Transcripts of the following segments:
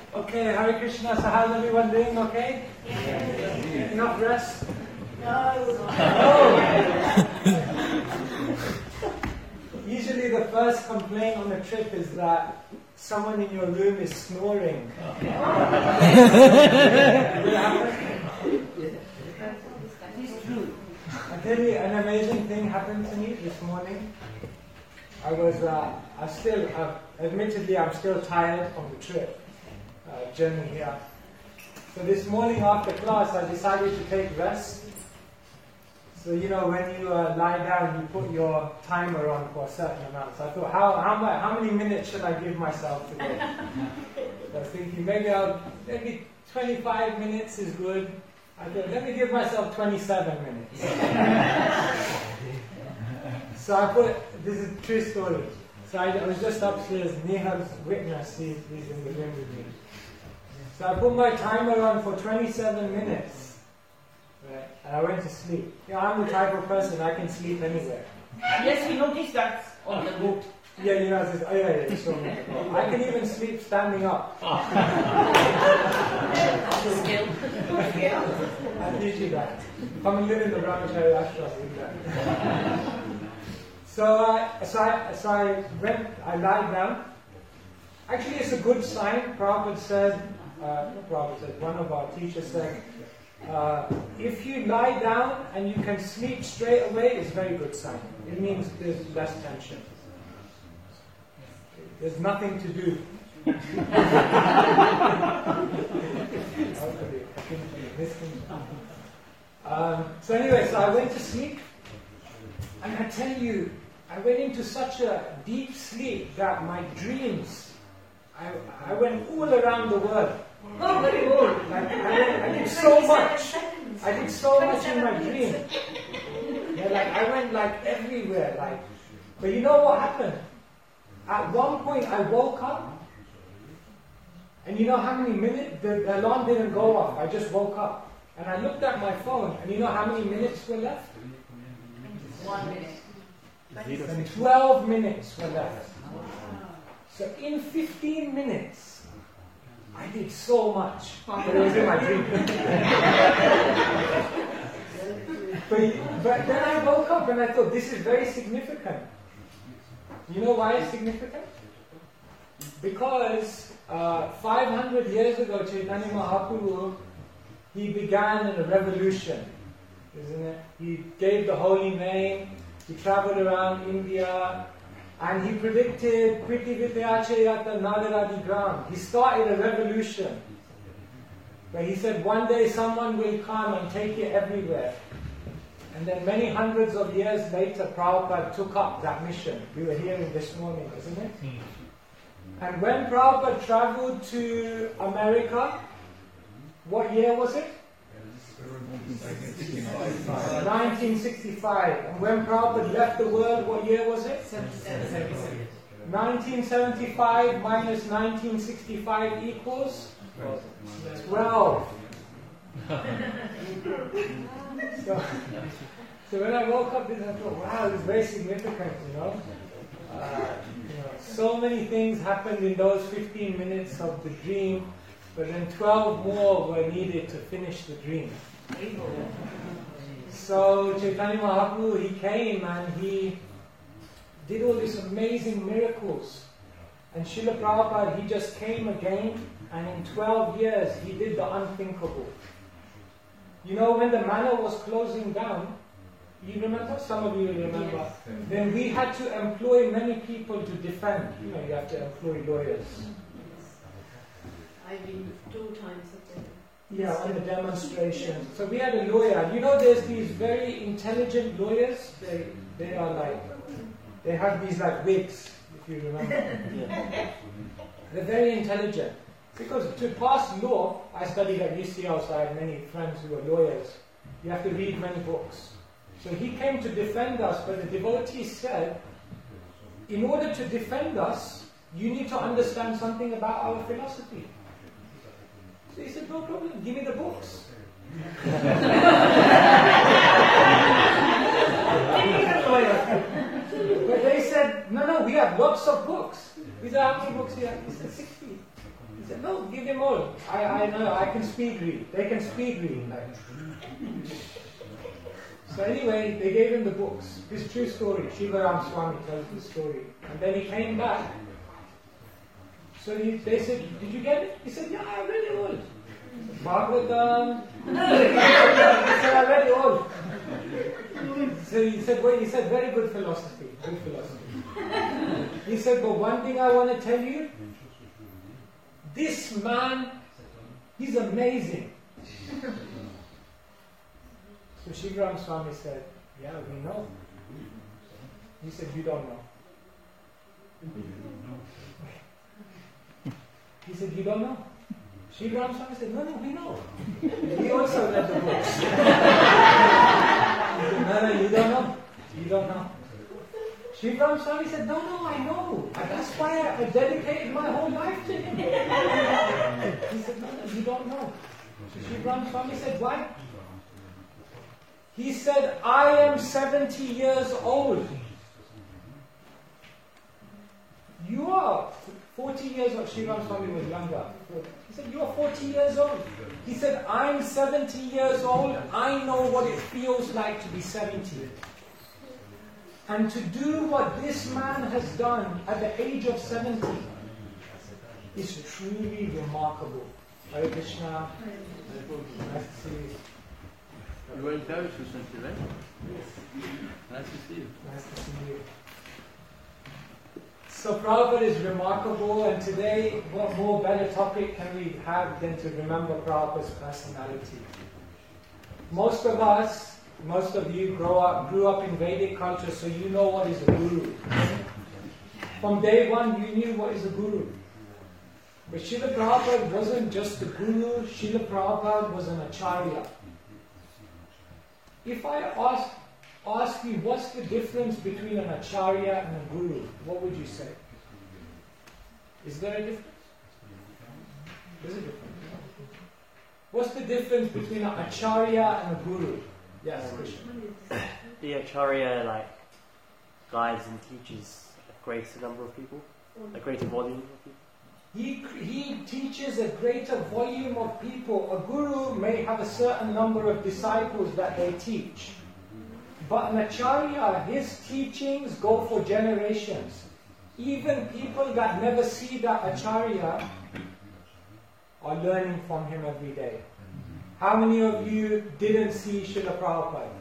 Okay, Hare Krishna. So how's everyone doing? Okay? Yes. Enough rest? No. Usually the first complaint on a trip is that someone in your room is snoring. I tell you, an amazing thing happened to me this morning. Admittedly, I'm still tired from the trip, journey here. So this morning after class, I decided to take rest. So, when you lie down, you put your timer on for a certain amount. So I thought, how many minutes should I give myself today? I was thinking, maybe 25 minutes is good. I thought, let me give myself 27 minutes. So this is a true story. So I was just upstairs, Nehal's witness, he's in the room with me. So I put my timer on for 27 minutes. Right? And I went to sleep. I'm the type of person, I can sleep anywhere. Yes, we noticed that on the boat. Yeah, you saw me. I can even sleep standing up. Skill. I'll teach you that. Come and live in the Brahmachari ashram, do that. So I lied down. Actually, it's a good sign. Prabhupada said, one of our teachers said, if you lie down and you can sleep straight away, it's a very good sign. It means there's less tension. There's nothing to do. So I went to sleep, and I tell you, I went into such a deep sleep that my dreams, I went all around the world. Oh, very good. I did so much. I did so much in my dream. I went everywhere. But you know what happened? At one point I woke up, and you know how many minutes? The alarm didn't go off. I just woke up. And I looked at my phone, and you know how many minutes were left? 1 minute. And 12 minutes were left. So in 15 minutes, I did so much. But it was in my dream. but then I woke up and I thought, this is very significant. You know why it's significant? Because 500 years ago, Chaitanya Mahaprabhu, he began a revolution, isn't it? He gave the holy name, he traveled around India, and he predicted Priti Vidyachayata Nagaradi Gram. He started a revolution. Where he said one day someone will come and take it everywhere. And then many hundreds of years later, Prabhupada took up that mission. We were hearing this morning, isn't it? And when Prabhupada traveled to America, what year was it? 1965. And when Prabhupada left the world, what year was it? 1975 minus 1965 equals 12. So when I woke up, I thought, wow, it's very significant, So many things happened in those 15 minutes of the dream, but then 12 more were needed to finish the dream. So Chaitanya Mahaprabhu, he came and he did all these amazing miracles. And Srila Prabhupada, he just came again, and in 12 years he did the unthinkable. When the manor was closing down, you remember? Some of you remember. Yes. Then we had to employ many people to defend. You have to employ lawyers. I've been 2 times at the... Yeah, on the demonstration. So we had a lawyer. There's these very intelligent lawyers. They have these wigs, if you remember. They're very intelligent. Because to pass law, I studied at UCL, so I had many friends who were lawyers. You have to read many books. So he came to defend us, but the devotees said, in order to defend us, you need to understand something about our philosophy. So he said, no problem, give me the books. But they said, no, we have lots of books. We said, how many books do you have? He said, 60. He said, no, give him all. I know, I can speed read. They can speed read. Like. So anyway, they gave him the books. This true story. Shivaram Swami tells the story. And then he came back. So they said, did you get it? He said, yeah, I read it all. Bhagavatam. He said, I read it all. So he said, well, he said, very good philosophy. Good philosophy. He said, but one thing I want to tell you, this man, he's amazing. So Shivaram Swami said, yeah, we know. He said, you don't know. He said, you don't know. Shivaram Swami said, no, we know. We also read the books. He said, no, you don't know. You don't know. Shivaram Swami said, no, I know. And that's why I dedicated my whole life to him. He said, no, you don't know. So Shivaram Swami said, why? He said, I am 70 years old. You are 40 years old. Shivaram Swami was younger. He said, you are 40 years old. He said, I'm 70 years old. I know what it feels like to be 70. And to do what this man has done at the age of 70 is truly remarkable. Hare Krishna. Nice to see you. You were in Paris recently, right? Yes. Nice to see you. Nice to see you. So Prabhupada is remarkable, and today, what more better topic can we have than to remember Prabhupada's personality? Most of us, most of you grew up in Vedic culture, so you know what is a guru. From day one, you knew what is a guru. But Srila Prabhupada wasn't just a guru, Srila Prabhupada was an acharya. If I ask you what's the difference between an acharya and a guru, what would you say? Is there a difference? There's a difference. What's the difference between an acharya and a guru? Yes, Krishna. The acharya guides and teaches a greater number of people, a greater volume of people. He teaches a greater volume of people. A guru may have a certain number of disciples that they teach. But an acharya, his teachings go for generations. Even people that never see that acharya are learning from him every day. How many of you didn't see Srila Prabhupada?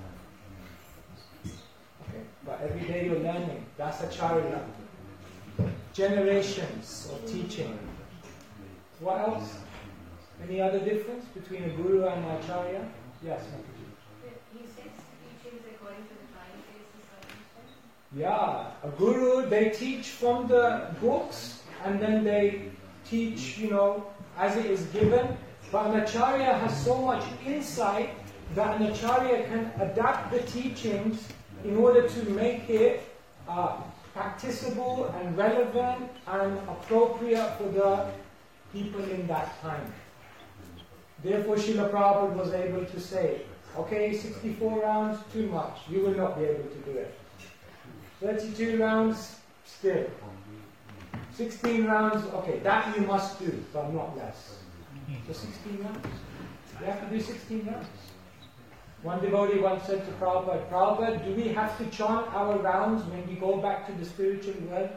Okay, but every day you're learning. That's acharya. Generations of teaching. What else? Any other difference between a guru and an acharya? Yes, Mataji. He says teachings according to the time, place, and circumstance. Yeah, a guru, they teach from the books and then they teach, as it is given. But an acharya has so much insight that an acharya can adapt the teachings in order to make it practicable and relevant and appropriate for the people in that time. Therefore, Srila Prabhupada was able to say, okay, 64 rounds, too much. You will not be able to do it. 32 rounds, still. 16 rounds, okay, that you must do, but not less. So 16 rounds. You have to do 16 rounds. One devotee once said to Prabhupada, Prabhupada, do we have to chant our rounds when we go back to the spiritual world?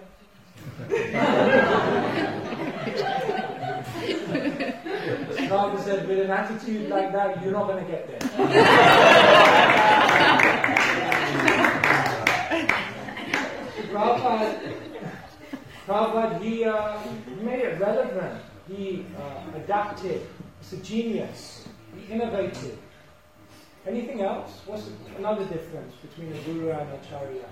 Prabhupada said, with an attitude like that, you're not going to get there. Prabhupada, he made it relevant. He adapted. He's a genius. He innovated. Anything else? What's another difference between a guru and an acharya?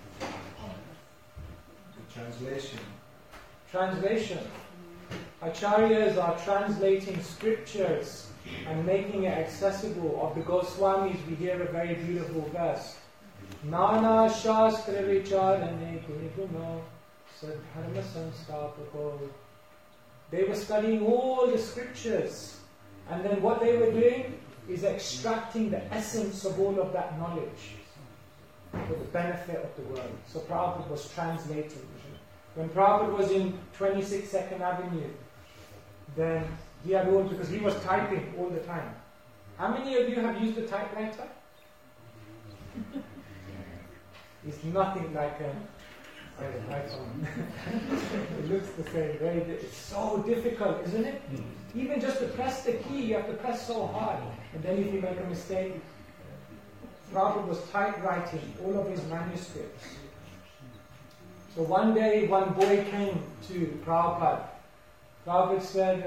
Translation. Translation. Acharyas are translating scriptures and making it accessible. Of the Goswamis, we hear a very beautiful verse. Nana Shastra Vicharane Kuniguno Sadharma Samstapako. They were studying all the scriptures, and then what they were doing is extracting the essence of all of that knowledge for the benefit of the world. So Prabhupada was translating. When Prabhupada was in 26 Second Avenue, then he had all, because he was typing all the time. How many of you have used a typewriter? It's nothing like an iPhone. It looks the same. It's so difficult, isn't it? Even just to press the key, you have to press so hard. And then if you make a mistake, Prabhupada was typewriting all of his manuscripts. So one day, one boy came to Prabhupada. Prabhupada said,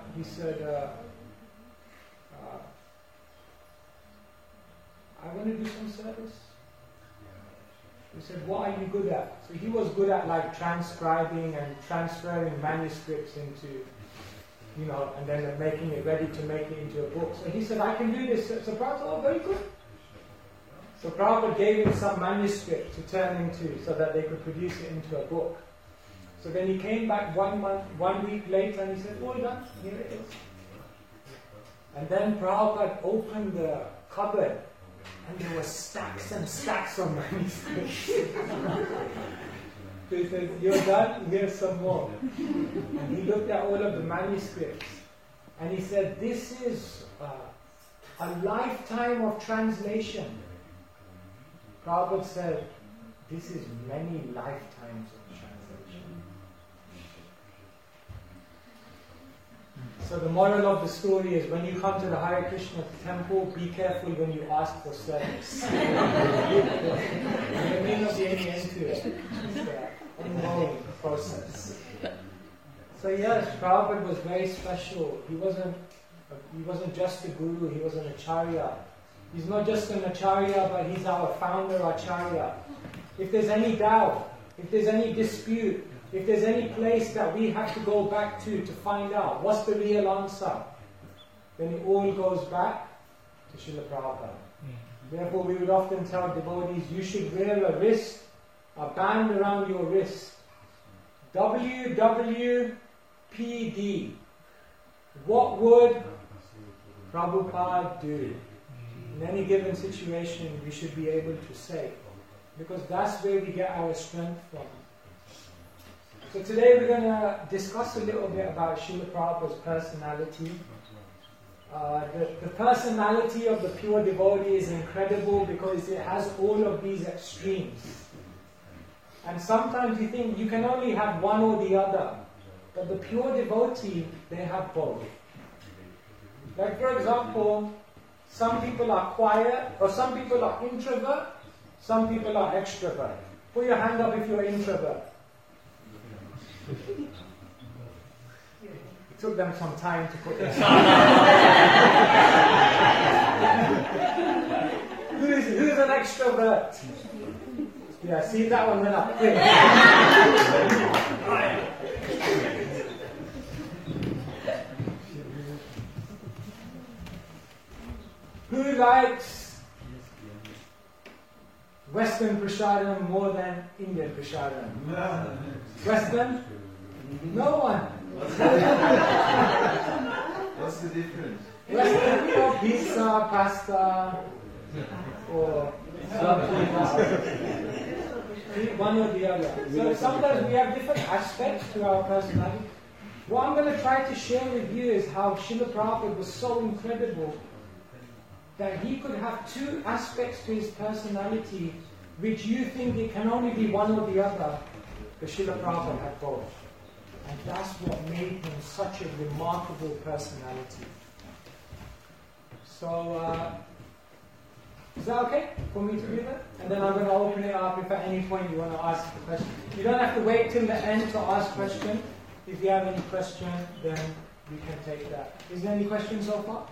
I want to do some service. He said, what are you good at? So he was good at like transcribing and transferring manuscripts into, and then making it ready to make it into a book. So he said, I can do this. So Prabhupada said, oh, very good. So Prabhupada gave him some manuscript to turn into so that they could produce it into a book. So then he came back 1 week later and he said, all done, here it is. And then Prabhupada opened the cupboard and there were stacks and stacks of manuscripts. So he said, you're done, here's some more. And he looked at all of the manuscripts and he said, this is a lifetime of translation. Prabhupada said, this is many lifetimes of translation. So the moral of the story is when you come to the Hare Krishna temple, be careful when you ask for service. There may not be any end to it. It's an ongoing process. So yes, Prabhupada was very special. He wasn't just a guru, he was an acharya. He's not just an acharya, but he's our founder acharya. If there's any doubt, if there's any dispute, if there's any place that we have to go back to find out what's the real answer, then it all goes back to Srila Prabhupada. Therefore, we would often tell devotees, you should wear a band around your wrist. WWPD. What would Prabhupada do? In any given situation, we should be able to say. Because that's where we get our strength from. So today we're going to discuss a little bit about Srila Prabhupada's personality. The personality of the pure devotee is incredible because it has all of these extremes. And sometimes you think you can only have one or the other. But the pure devotee, they have both. Like for example, some people are quiet, or some people are introvert, some people are extrovert. Put your hand up if you're introvert. It took them some time to put their hand up. Who's an extrovert? Yeah, see, that one went up quick. Who likes Western prasadam more than Indian prasadam? Western? No one. What's the difference? Western, pizza, pasta, or one or the other. So sometimes we have different aspects to our personality. What I'm going to try to share with you is how Srila Prabhupada was so incredible that he could have two aspects to his personality which you think it can only be one or the other, but Srila Prabhupada had both. And that's what made him such a remarkable personality. So, is that okay for me to do that? And then I'm going to open it up if at any point you want to ask a question. You don't have to wait till the end to ask a question. If you have any question, then we can take that. Is there any questions so far?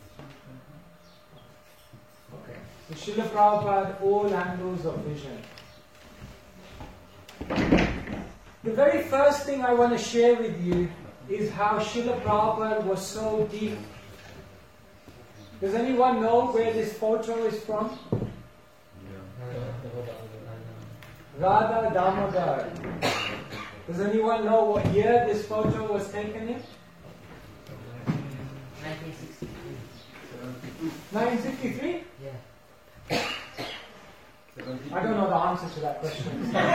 Okay. So Srila Prabhupada, all angles of vision. The very first thing I want to share with you is how Srila Prabhupada was so deep. Does anyone know where this photo is from? Radha Damodar. Does anyone know what year this photo was taken in? 1963. 1963? Yeah. I don't know the answer to that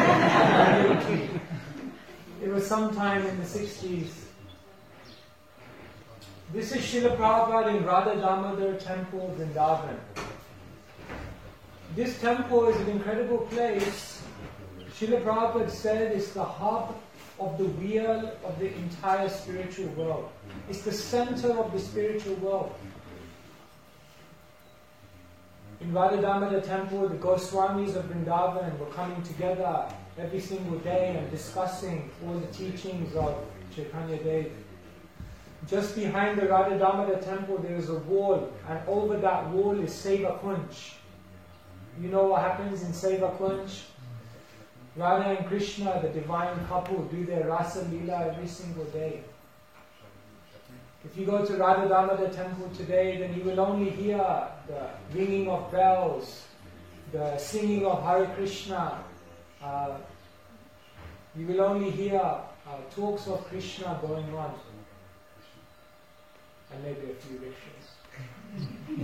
question. It was sometime in the 60s. This is Srila Prabhupada in Radha Damodar Temple, Vrindavan. This temple is an incredible place. Srila Prabhupada said it's the hub of the wheel of the entire spiritual world. It's the center of the spiritual world. In Radha Damodar Temple, the Goswamis of Vrindavan were coming together every single day and discussing all the teachings of Chaitanya Dev. Just behind the Radha Damodar Temple there is a wall, and over that wall is Seva Kunj. You know what happens in Seva Kunj? Radha and Krishna, the divine couple, do their Rasa Leela every single day. If you go to Radha Damodar Temple today, then you will only hear the ringing of bells, the singing of Hare Krishna. You will only hear talks of Krishna going on. And maybe a few rickshaws.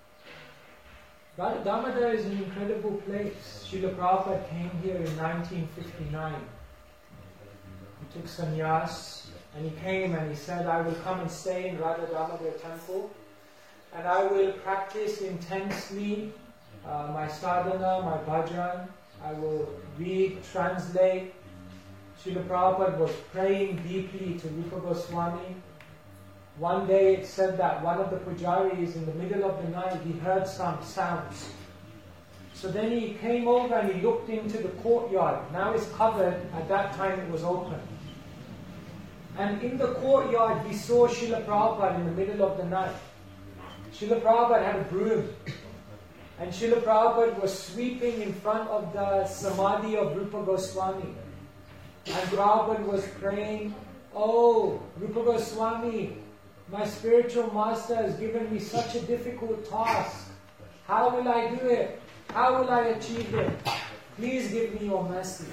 Radha Damodar is an incredible place. Srila Prabhupada came here in 1959. He took sannyas and he came and he said, I will come and stay in Radha Damodar Temple and I will practice intensely my sadhana, my bhajan. I will read, translate. Srila Prabhupada was praying deeply to Rupa Goswami. One day it said that one of the pujaris in the middle of the night, he heard some sounds. So then he came over and he looked into the courtyard. Now it's covered, at that time it was open. And in the courtyard he saw Srila Prabhupada in the middle of the night. Srila Prabhupada had a broom. And Srila Prabhupada was sweeping in front of the samadhi of Rupa Goswami. And Prabhupada was praying, oh, Rupa Goswami, my spiritual master has given me such a difficult task. How will I do it? How will I achieve it? Please give me your mercy.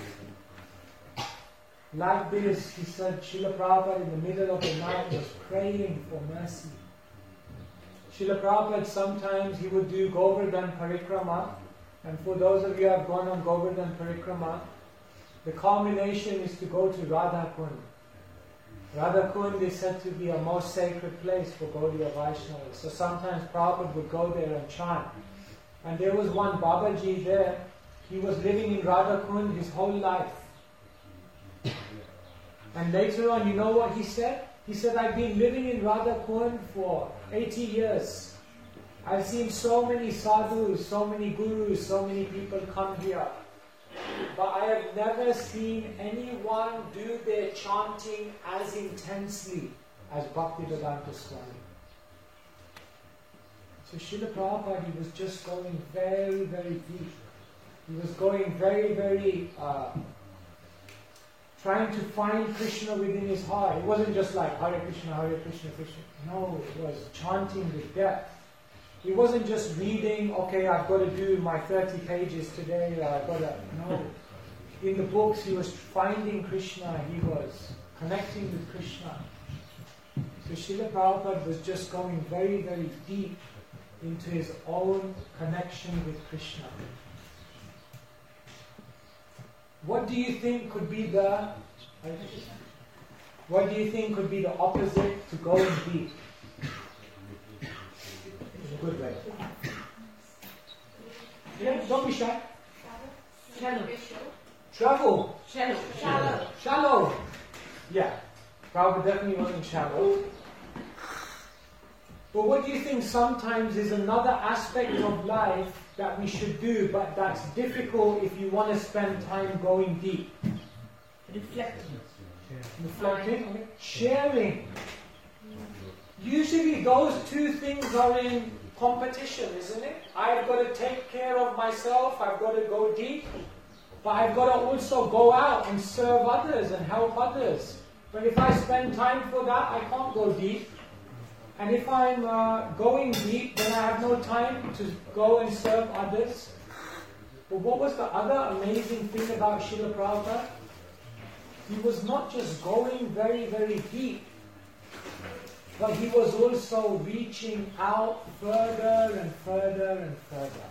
Like this, he said, Srila Prabhupada in the middle of the night was praying for mercy. Srila Prabhupada sometimes he would do Govardhan Parikrama. And for those of you who have gone on Govardhan Parikrama, the culmination is to go to Radha Kund. Radha Kund is said to be a most sacred place for Gaudiya Vaishnavas. So sometimes Prabhupada would go there and chant. And there was one Babaji there. He was living in Radha Kund his whole life. And later on, you know what he said? He said, I've been living in Radha Kund for 80 years. I've seen so many sadhus, so many gurus, so many people come here. But I have never seen anyone do their chanting as intensely as Bhaktivedanta Swami. So Srila Prabhupada, he was just going very, very deep. He was going very, very, trying to find Krishna within his heart. It wasn't just like Hare Krishna, Krishna. No, it was chanting with depth. He wasn't just reading, okay, I've got to do my 30 pages today, I've got to, no. In the books, he was finding Krishna, he was connecting with Krishna. So Srila Prabhupada was just going very, very deep into his own connection with Krishna. What do you think could be the opposite to going deep? In a good way. Yeah, don't be shy. Shallow. Travel. Shallow. Shallow. Yeah. Prabhupada definitely wasn't shallow. But what do you think sometimes is another aspect of life that we should do, but that's difficult if you want to spend time going deep? Reflecting. Okay. Sharing. Usually those two things are in competition, isn't it? I've got to take care of myself, I've got to go deep, but I've got to also go out and serve others and help others. But if I spend time for that, I can't go deep. And if I'm going deep, then I have no time to go and serve others. But what was the other amazing thing about Srila Prabhupada? He was not just going very, very deep, but he was also reaching out further and further and further.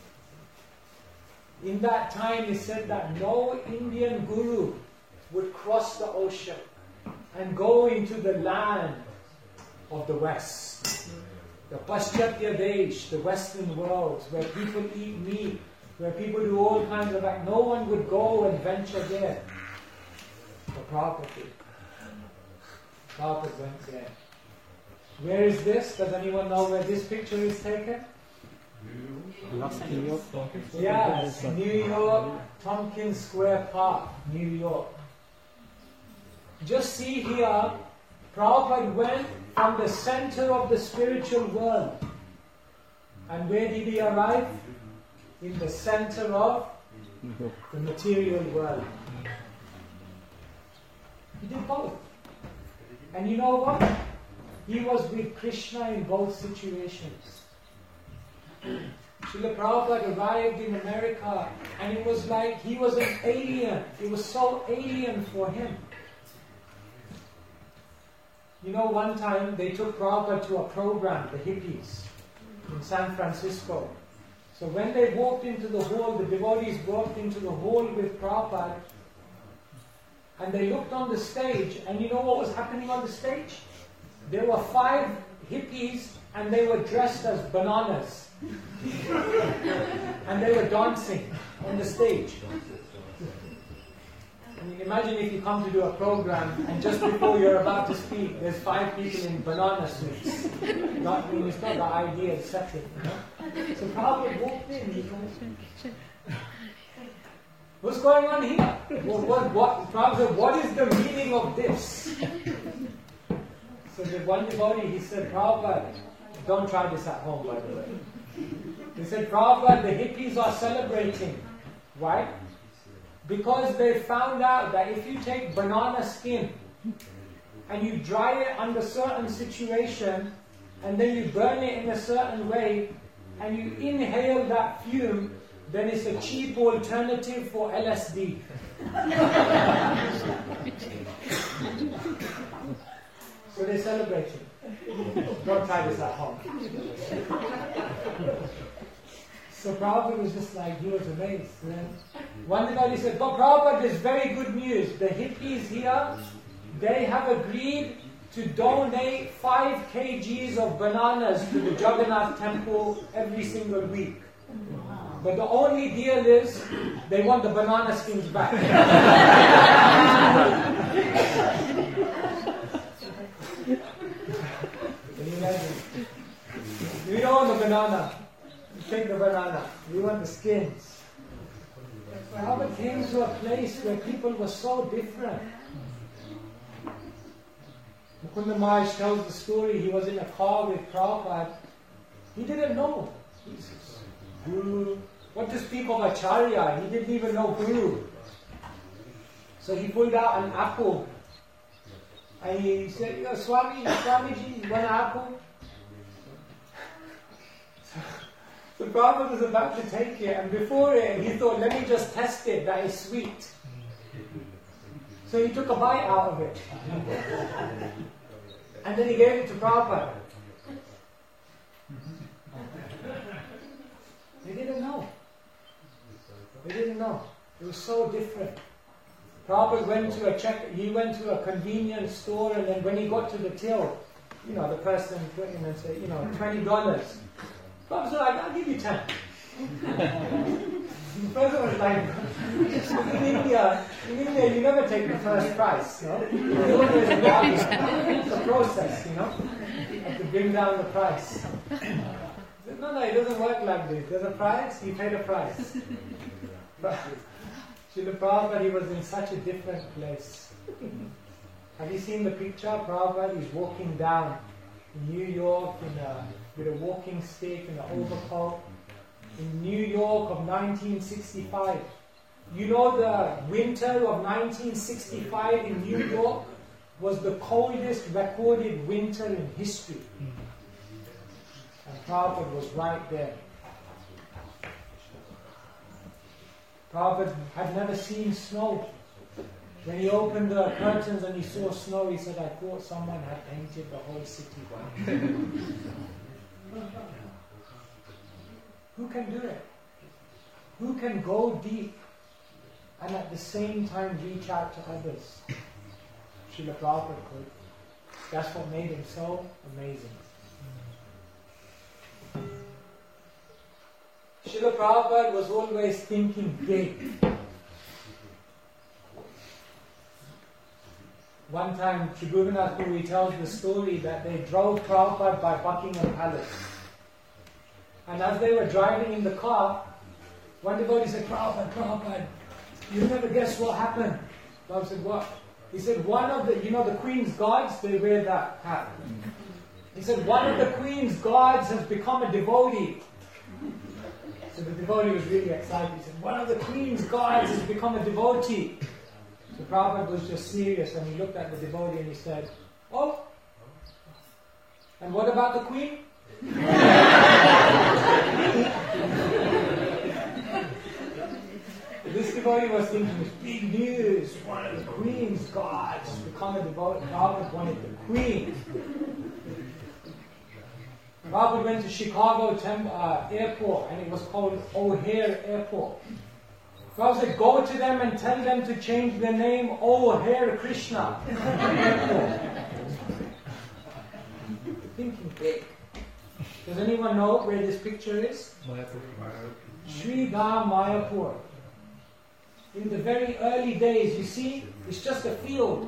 In that time, he said that no Indian guru would cross the ocean and go into the land of the West. The Paschatya Desh, the Western world, where people eat meat, where people do all kinds of acts. No one would go and venture there. The Prophet did. Prophet went there. Where is this? Does anyone know where this picture is taken? New York. Yes, New York, Tompkins Square Park, New York. Just see here, Prabhupada went from the center of the spiritual world. And where did he arrive? In the center of the material world. He did both. And you know what? He was with Krishna in both situations. Srila Prabhupada arrived in America and it was like he was an alien. It was so alien for him. You know, one time they took Prabhupada to a program, the hippies, in San Francisco. So when they walked into the hall, the devotees walked into the hall with Prabhupada and they looked on the stage, and you know what was happening on the stage? There were 5 hippies and they were dressed as bananas. And they were dancing on the stage. I mean, imagine if you come to do a program and just before you're about to speak, there's 5 people in banana suits. It's not the ideal setting, you know? So Prabhupada walked in, he goes, what's going on here? Prabhupada said, what is the meaning of this? So the one devotee, he said, Prabhupada, don't try this at home, by the way. He said, Prabhupada, the hippies are celebrating. Why? Because they found out that if you take banana skin and you dry it under certain situation and then you burn it in a certain way and you inhale that fume, then it's a cheap alternative for LSD. So they're celebrating. Don't try this at home. So Prabhupada was just like, he was amazed. One devotee said, but Prabhupada, there's very good news. The hippies here, they have agreed to donate 5 kgs of bananas to the Jagannath temple every single week. But the only deal is, they want the banana skins back. Can you imagine? We don't want the banana. Take the banana. We want the skins. Prabhupada came to a place where people were so different. Mukunda Maharaj tells the story, he was in a car with Prabhupada. He didn't know. Guru. What to speak of Acharya? He didn't even know Guru. So he pulled out an apple. And he said, Swamiji, you want an apple? So Prabhupada was about to take it, and before it, he thought, let me just test it, that is sweet. So he took a bite out of it. And then he gave it to Prabhupada. They didn't know. They didn't know. It was so different. Prabhupada went to a convenience store, and then when he got to the till, the person put in and said, $20. Prabhupada said, I'll give you 10. The person was like, in India, you never take the first price, You always it's a process, You have to bring down the price. He said, no, it doesn't work like this. There's a price, you pay the price. Srila Prabhupada, he was in such a different place. Have you seen the picture? Prabhupada is walking down in New York with a walking stick and an overcoat. In New York of 1965. You know, the winter of 1965 in New York was the coldest recorded winter in history. And Prabhupada was right there. Prabhupada had never seen snow. When he opened the curtains and he saw snow, he said, I thought someone had painted the whole city white. Who can do it? Who can go deep and at the same time reach out to others? Srila Prabhupada could. That's what made him so amazing. Srila Prabhupada was always thinking big. One time, Sri Guruvanath Puri tells the story that they drove Prabhupada by Buckingham Palace. And as they were driving in the car, one devotee said, Prabhupada, you'll never guess what happened. Prabhupada said, what? He said, one of the, the Queen's guards, they wear that hat. He said, one of the Queen's guards has become a devotee. So the devotee was really excited. He said, one of the Queen's guards has become a devotee. So Prabhupada was just serious and he looked at the devotee and he said, oh, and what about the Queen? This devotee was thinking, it's big news, one of the Queen's guards has become a devotee. Prabhupada wanted the Queen. Prabhupada went to Chicago airport and it was called O'Hare Airport. Prabhupada said, go to them and tell them to change their name O'Hare Krishna. Thinking big. Does anyone know where this picture is? Sri Dham Mayapur. In the very early days, you see, it's just a field.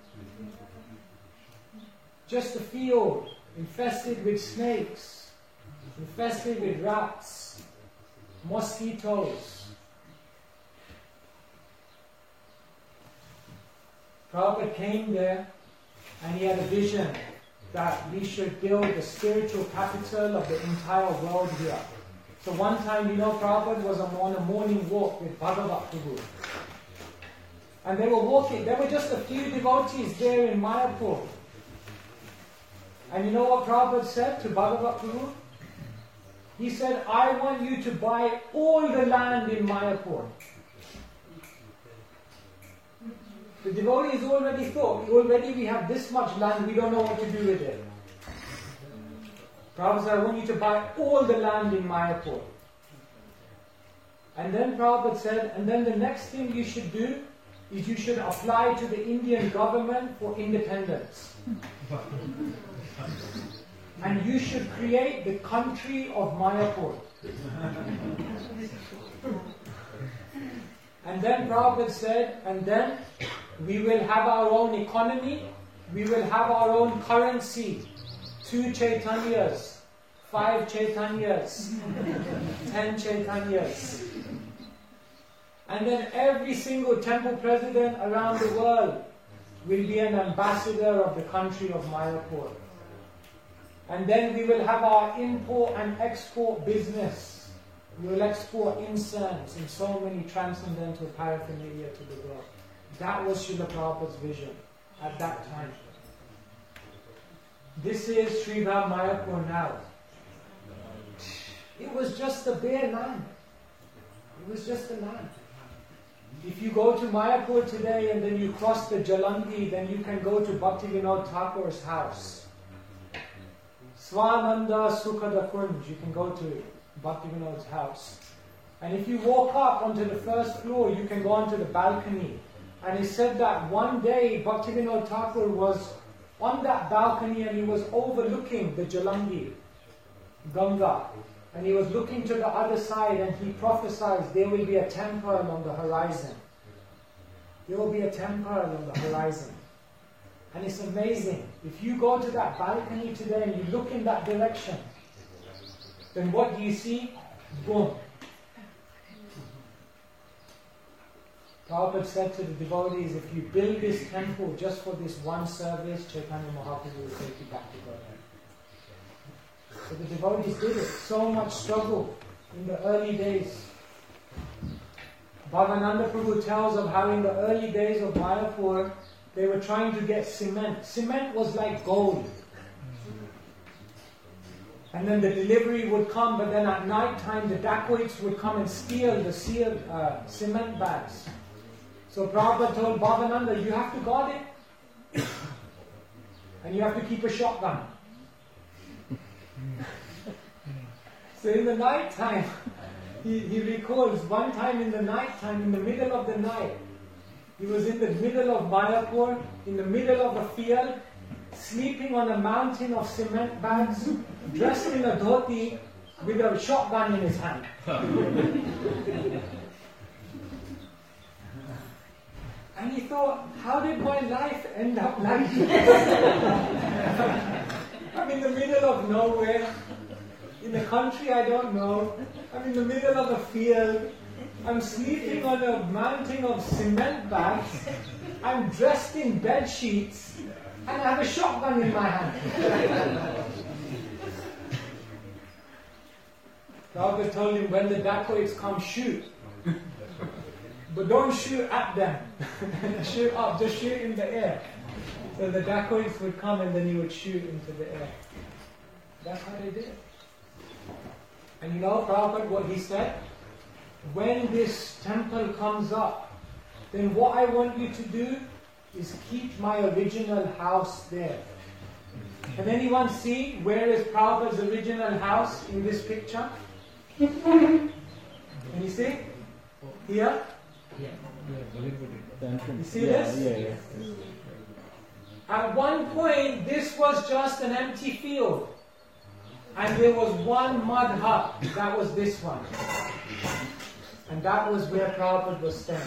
Just a field. Infested with snakes, infested with rats, mosquitoes. Prabhupada came there and he had a vision that we should build the spiritual capital of the entire world here. So one time, Prabhupada was on a morning walk with Bhagavat Prabhu. And they were walking, there were just a few devotees there in Mayapur. And you know what Prabhupada said to Bhagavat Prabhu? He said, I want you to buy all the land in Mayapur. The devotees already thought, we have this much land, we don't know what to do with it. Prabhupada said, I want you to buy all the land in Mayapur. And then Prabhupada said, and then the next thing you should do is you should apply to the Indian government for independence. And you should create the country of Mayapur. And then Prabhupada said, and then we will have our own economy, we will have our own currency, 2 Chaitanyas, 5 Chaitanyas, 10 Chaitanyas. And then every single temple president around the world will be an ambassador of the country of Mayapur. And then we will have our import and export business. We will export incense and so many transcendental paraphernalia to the world. That was Srila Prabhupada's vision at that time. This is Sri Dham Mayapur now. It was just a bare land. It was just a land. If you go to Mayapur today and then you cross the Jalangi, then you can go to Bhaktivinoda Thakur's house. Swananda Sukhada Kunj, you can go to Bhaktivinoda's house. And if you walk up onto the first floor, you can go onto the balcony. And he said that one day Bhaktivinoda Thakur was on that balcony and he was overlooking the Jalangi, Ganga. And he was looking to the other side and he prophesied there will be a temple on the horizon. There will be a temple on the horizon. And it's amazing. If you go to that balcony today and you look in that direction, then what do you see? Boom. Prabhupada said to the devotees, if you build this temple just for this one service, Chaitanya Mahaprabhu will take you back to Godhead. So the devotees did it. So much struggle in the early days. Bhavananda Prabhu tells of how in the early days of Mayapur, they were trying to get cement. Cement was like gold. And then the delivery would come, but then at night time the dacoits would come and steal the sealed cement bags. So Prabhupada told Bhavananda, you have to guard it. And you have to keep a shotgun. So in the night time, he recalls one time in the night time, in the middle of the night, he was in the middle of Mayapur, in the middle of a field, sleeping on a mountain of cement bags, dressed in a dhoti, with a shotgun in his hand. And he thought, how did my life end up like this? I'm in the middle of nowhere, in a country I don't know. I'm in the middle of a field. I'm sleeping on a mountain of cement bags. I'm dressed in bed sheets, and I have a shotgun in my hand. Prabhupada told him, when the dacoits come, shoot. But don't shoot at them. Shoot up, just shoot in the air. So the dacoits would come and then he would shoot into the air. That's how they did it. And you know, Prabhupada, what he said? When this temple comes up, then what I want you to do is keep my original house there. Can anyone see where is Prabhupada's original house in this picture? Can you see? Here? You see this? At one point, this was just an empty field. And there was one mud hut. That was this one. And that was where Prabhupada was staying.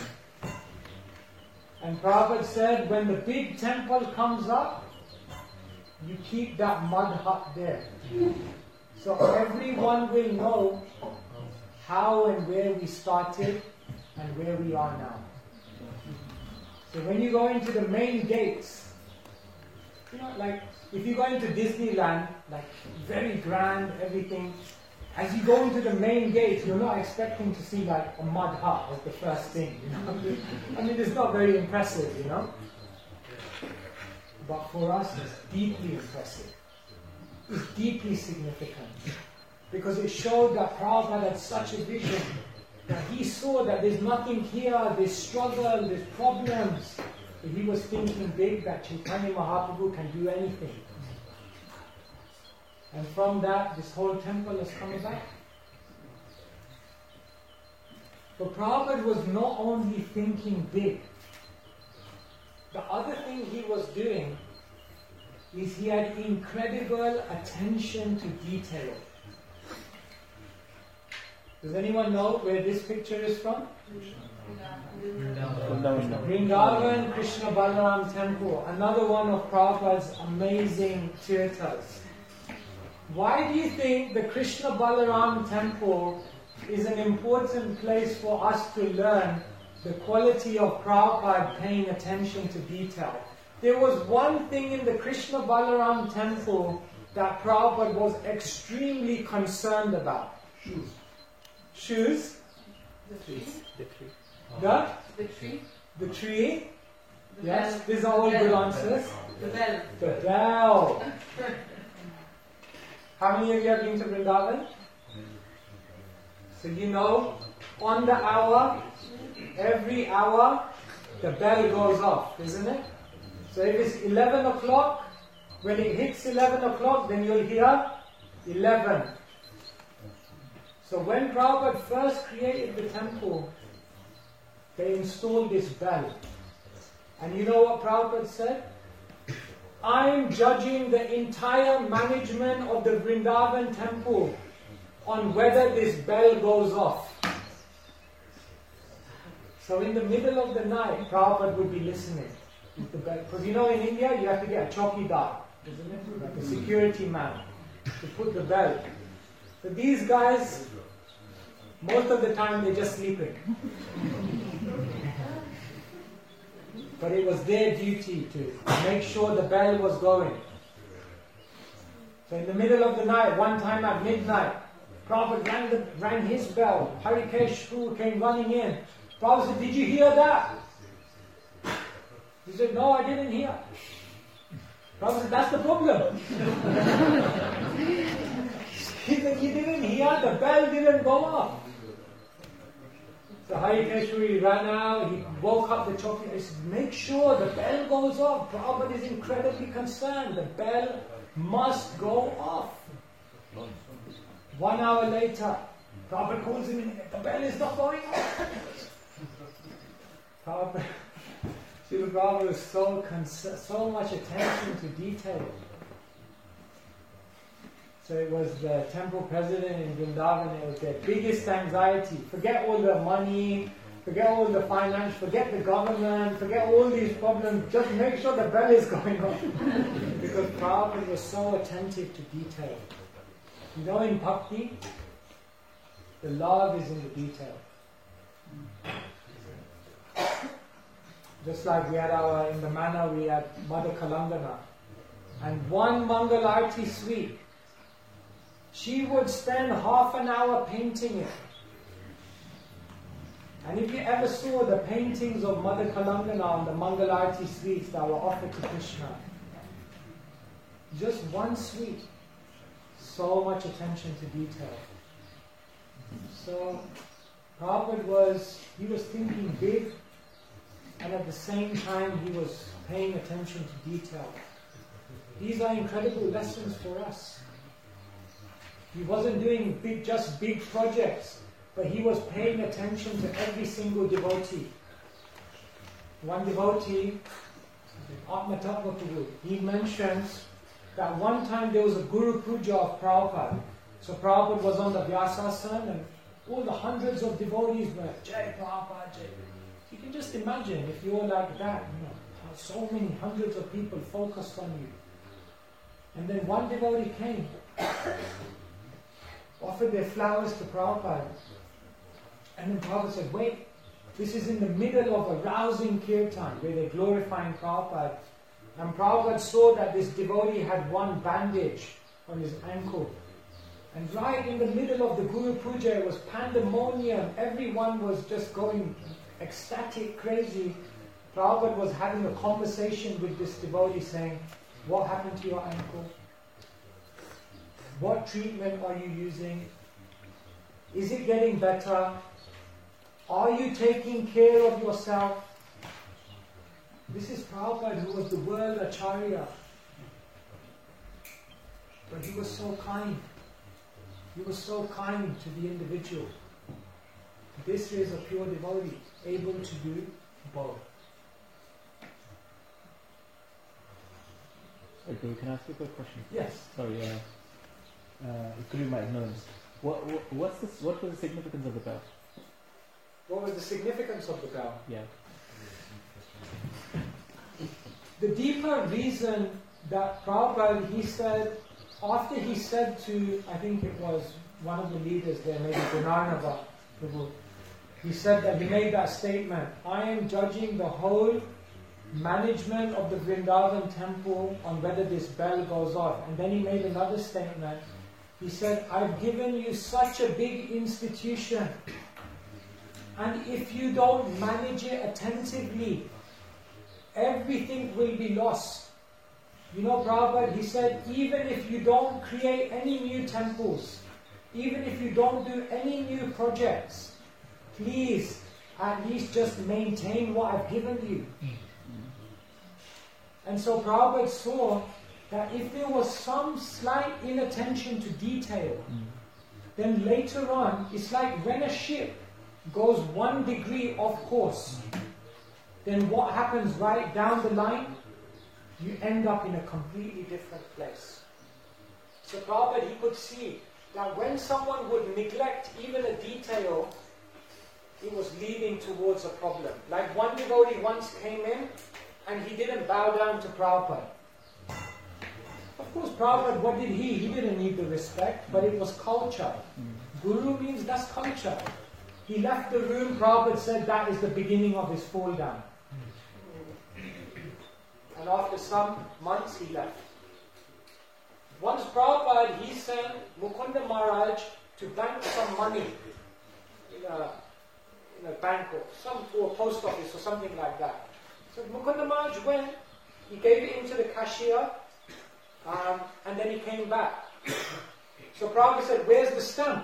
And Prabhupada said, when the big temple comes up, you keep that mud hut there. So everyone will know how and where we started and where we are now. So when you go into the main gates, you know, like if you go into Disneyland, like very grand, everything, as you go into the main gates, you're not expecting to see like a mud hut as the first thing, you know. I mean, it's not very impressive, you know. But for us, it's deeply impressive. It's deeply significant. Because it showed that Prabhupada had such a vision, that he saw that there's nothing here, there's struggle, there's problems. So he was thinking big, that Chaitanya Mahaprabhu can do anything. And from that, this whole temple has come about. But Prabhupada was not only thinking big. The other thing he was doing is he had incredible attention to detail. Does anyone know where this picture is from? Vrindavan Krishna Balaram Temple, another one of Prabhupada's amazing tirthas. Why do you think the Krishna Balaram Temple is an important place for us to learn the quality of Prabhupada paying attention to detail? There was one thing in the Krishna Balaram Temple that Prabhupada was extremely concerned about. Shoes? The tree. The tree. The tree? The Yes, bell. these are all The good bell. answers. The bell. The bell. How many of you have been to Vrindavan? So you know, on the hour, every hour, the bell goes off, isn't it? So if it's 11 o'clock, when it hits 11 o'clock, then you'll hear 11. So when Prabhupada first created the temple, they installed this bell. And you know what Prabhupada said? I'm judging the entire management of the Vrindavan temple on whether this bell goes off. So in the middle of the night, Prabhupada would be listening with the bell. Because you know in India, you have to get a chowkidar, isn't it? Like a security man to put the bell. So these guys, most of the time they're just sleeping. But it was their duty to make sure the bell was going. So in the middle of the night, one time at midnight, Prabhupada rang his bell. Harikesh Prabhu came running in. Prabhupada said, did you hear that? He said, no, I didn't hear. Prabhupada said, that's the problem. He said, you didn't hear, the bell didn't go off. So Harikeshwari ran out, he woke up the chowkidar, he said, make sure the bell goes off. Prabhupada is incredibly concerned. The bell must go off. 1 hour later, Prabhupada calls him in, the bell is not going off. Prabhupada Srila Prabhupada was so much attention to detail. So it was the temple president in Vrindavan, it was their biggest anxiety. Forget all the money, forget all the finance, forget the government, forget all these problems, just make sure the bell is going on. Because Prabhupada was so attentive to detail. You know, in bhakti, the love is in the detail. Just like we had in the manor we had Mother Kalangana. And one Mangal Arati suite, she would spend half an hour painting it. And if you ever saw the paintings of Mother Kalangana on the Mangal Arati suites that were offered to Krishna, just one suite, so much attention to detail. So Prabhupada was thinking big, and at the same time he was paying attention to detail. These are incredible lessons for us. He wasn't doing just big projects, but he was paying attention to every single devotee. One devotee, Atmatattva Prabhu, he mentions that one time there was a Guru Puja of Prabhupada. So Prabhupada was on the Vyasasana and all the hundreds of devotees were, Jai Prabhupada, Jai. You can just imagine if you're like that, how so many hundreds of people focused on you. And then one devotee came, offered their flowers to Prabhupada. And then Prabhupada said, wait, this is in the middle of a rousing kirtan where they're glorifying Prabhupada. And Prabhupada saw that this devotee had one bandage on his ankle. And right in the middle of the Guru Puja, it was pandemonium. Everyone was just going ecstatic, crazy. Prabhupada was having a conversation with this devotee saying, what happened to your ankle? What treatment are you using? Is it getting better? Are you taking care of yourself? This is Prabhupada, who was the world Acharya. But he was so kind. He was so kind to the individual. This is a pure devotee, able to do both. Okay, can I ask you a quick question? Yes. Sorry, it could be my ignorance. What was the significance of the bell? What was the significance of the bell? Yeah. The deeper reason that Prabhupada, he said, after he said to, I think it was one of the leaders there, maybe Gunarnava Prabhu, he said that he made that statement, I am judging the whole management of the Vrindavan temple on whether this bell goes off. And then he made another statement. He said, I've given you such a big institution, and if you don't manage it attentively, everything will be lost. You know, Prabhupada, he said, even if you don't create any new temples, even if you don't do any new projects, please at least just maintain what I've given you. And so Prabhupada saw that if there was some slight inattention to detail, then later on, it's like when a ship goes 1 degree off course, then what happens right down the line? You end up in a completely different place. So Prabhupada, he could see that when someone would neglect even a detail, it was leading towards a problem. Like one devotee once came in and he didn't bow down to Prabhupada. Of course, Prabhupada, what did he? He didn't need the respect, but it was culture. Guru means that's culture. He left the room, Prabhupada said that is the beginning of his fall down. And after some months, he left. Once Prabhupada, he sent Mukunda Maharaj to bank some money in a bank or a post office or something like that. So Mukunda Maharaj went, he gave it into the cashier, and then he came back. So Prabhupada said, where's the stamp?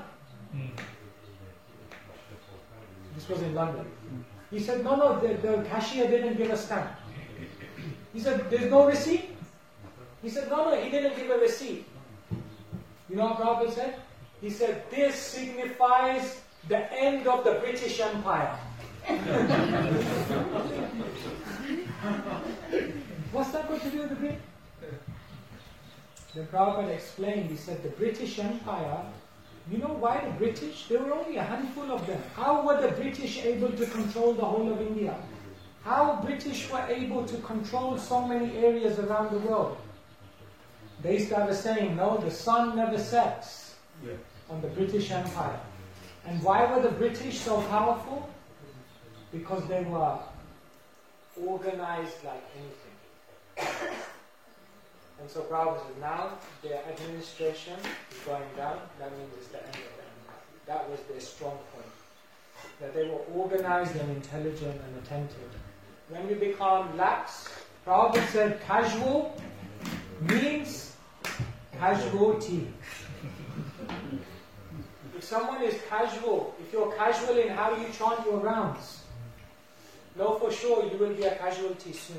This was in London. He said, no, the cashier didn't give a stamp. He said, there's no receipt? He said, no, he didn't give a receipt. You know what Prabhupada said? He said, this signifies the end of the British Empire. What's that got to do with the Brit? Then Prabhupada explained, he said the British Empire, you know why the British? There were only a handful of them. How were the British able to control the whole of India? How British were able to control so many areas around the world? They used to have a saying, no, the sun never sets on the British Empire. And why were the British so powerful? Because they were organized like anything. And so Prabhupada says, now their administration is going down, that means it's the end of them. That was their strong point. That they were organized and intelligent and attentive. When we become lax, Prabhupada said casual means casualty. If someone is casual, if you're casual in how you chant your rounds, know for sure you will be a casualty soon.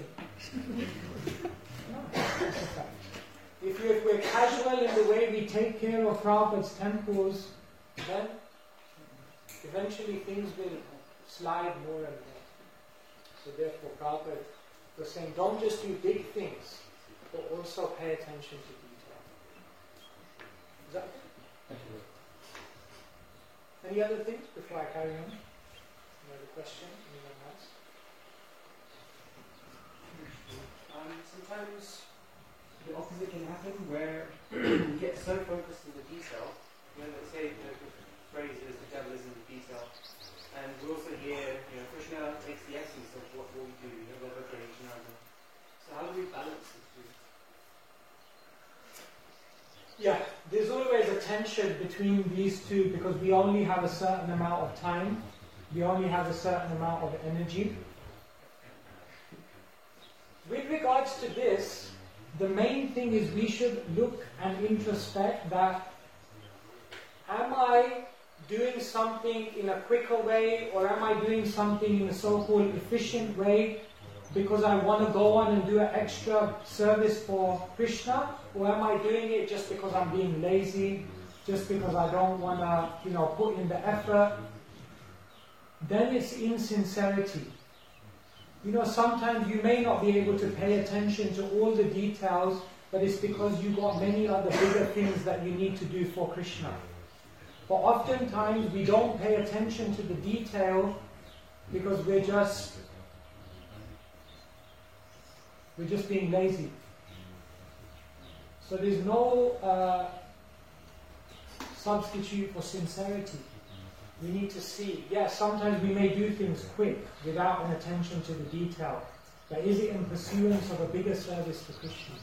If we're casual in the way we take care of Prabhupada's temples, then eventually things will slide more and more. So therefore Prabhupada was saying, don't just do big things, but also pay attention to detail. Is that okay? Any other things before I carry on? Another question? Anyone else? Sometimes the opposite can happen where you get so focused in the detail, when they say the phrase is the devil is in the detail, and we also hear, Krishna takes the essence of what we do, Bhagavad Gita. So how do we balance the two? Yeah, there's always a tension between these two because we only have a certain amount of time, we only have a certain amount of energy. With regards to this, the main thing is we should look and introspect that, am I doing something in a quicker way, or am I doing something in a so-called efficient way because I want to go on and do an extra service for Krishna, or am I doing it just because I'm being lazy, just because I don't want to, put in the effort? Then it's insincerity. Sometimes you may not be able to pay attention to all the details, but it's because you've got many other bigger things that you need to do for Krishna. But oftentimes we don't pay attention to the detail because we're just being lazy. So there's no substitute for sincerity. We need to see, sometimes we may do things quick without an attention to the detail, but is it in pursuance of a bigger service to Krishna?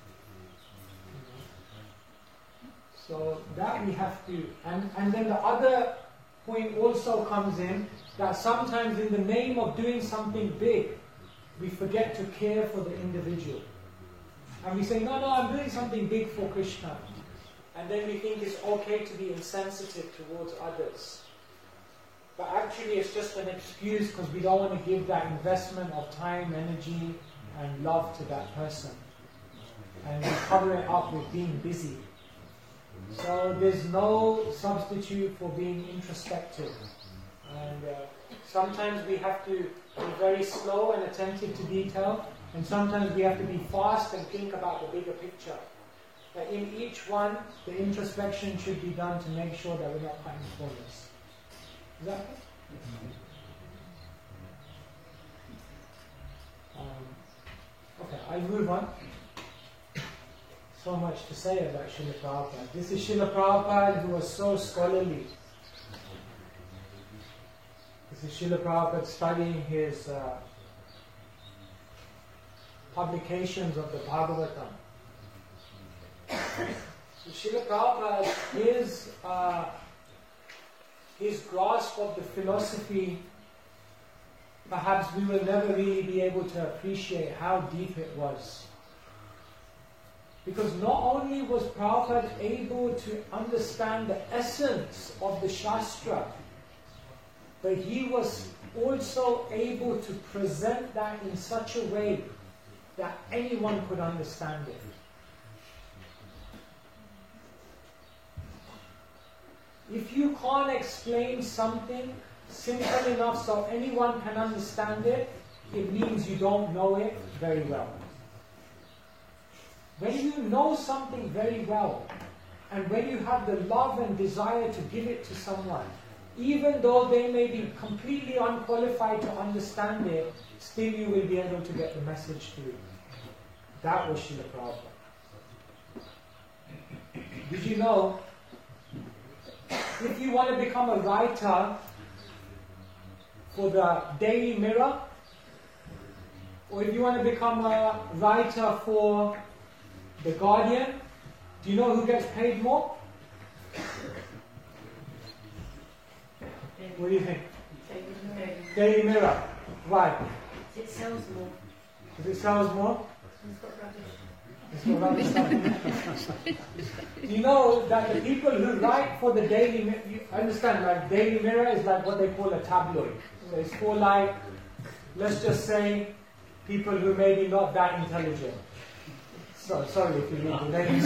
So that we have to, and then the other point also comes in, that sometimes in the name of doing something big, we forget to care for the individual. And we say, no, I'm doing something big for Krishna. And then we think it's okay to be insensitive towards others. But actually it's just an excuse because we don't want to give that investment of time, energy and love to that person. And we cover it up with being busy. So there's no substitute for being introspective. And sometimes we have to be very slow and attentive to detail, and sometimes we have to be fast and think about the bigger picture. But in each one, the introspection should be done to make sure that we're not cutting corners. Is that okay? Okay, I move on. So much to say about Srila Prabhupada. This is Srila Prabhupada who was so scholarly. This is Srila Prabhupada studying his publications of the Bhagavatam. So Srila Prabhupada, his grasp of the philosophy, perhaps we will never really be able to appreciate how deep it was. Because not only was Prabhupada able to understand the essence of the Shastra, but he was also able to present that in such a way that anyone could understand it. If you can't explain something simple enough so anyone can understand it, it means you don't know it very well. When you know something very well, and when you have the love and desire to give it to someone, even though they may be completely unqualified to understand it, still you will be able to get the message through. That was Srila Prabhupada. Did you know, if you want to become a writer for the Daily Mirror, or if you want to become a writer for The Guardian, do you know who gets paid more? What do you think? Daily Mirror. Why? It sells more. Because it sells more? It's got rubbish. It's got rubbish. Do you know that the people who write for the Daily Mirror, you understand, like Daily Mirror is like what they call a tabloid. So it's for like, let's just say, people who maybe not that intelligent. So, sorry if you read the names.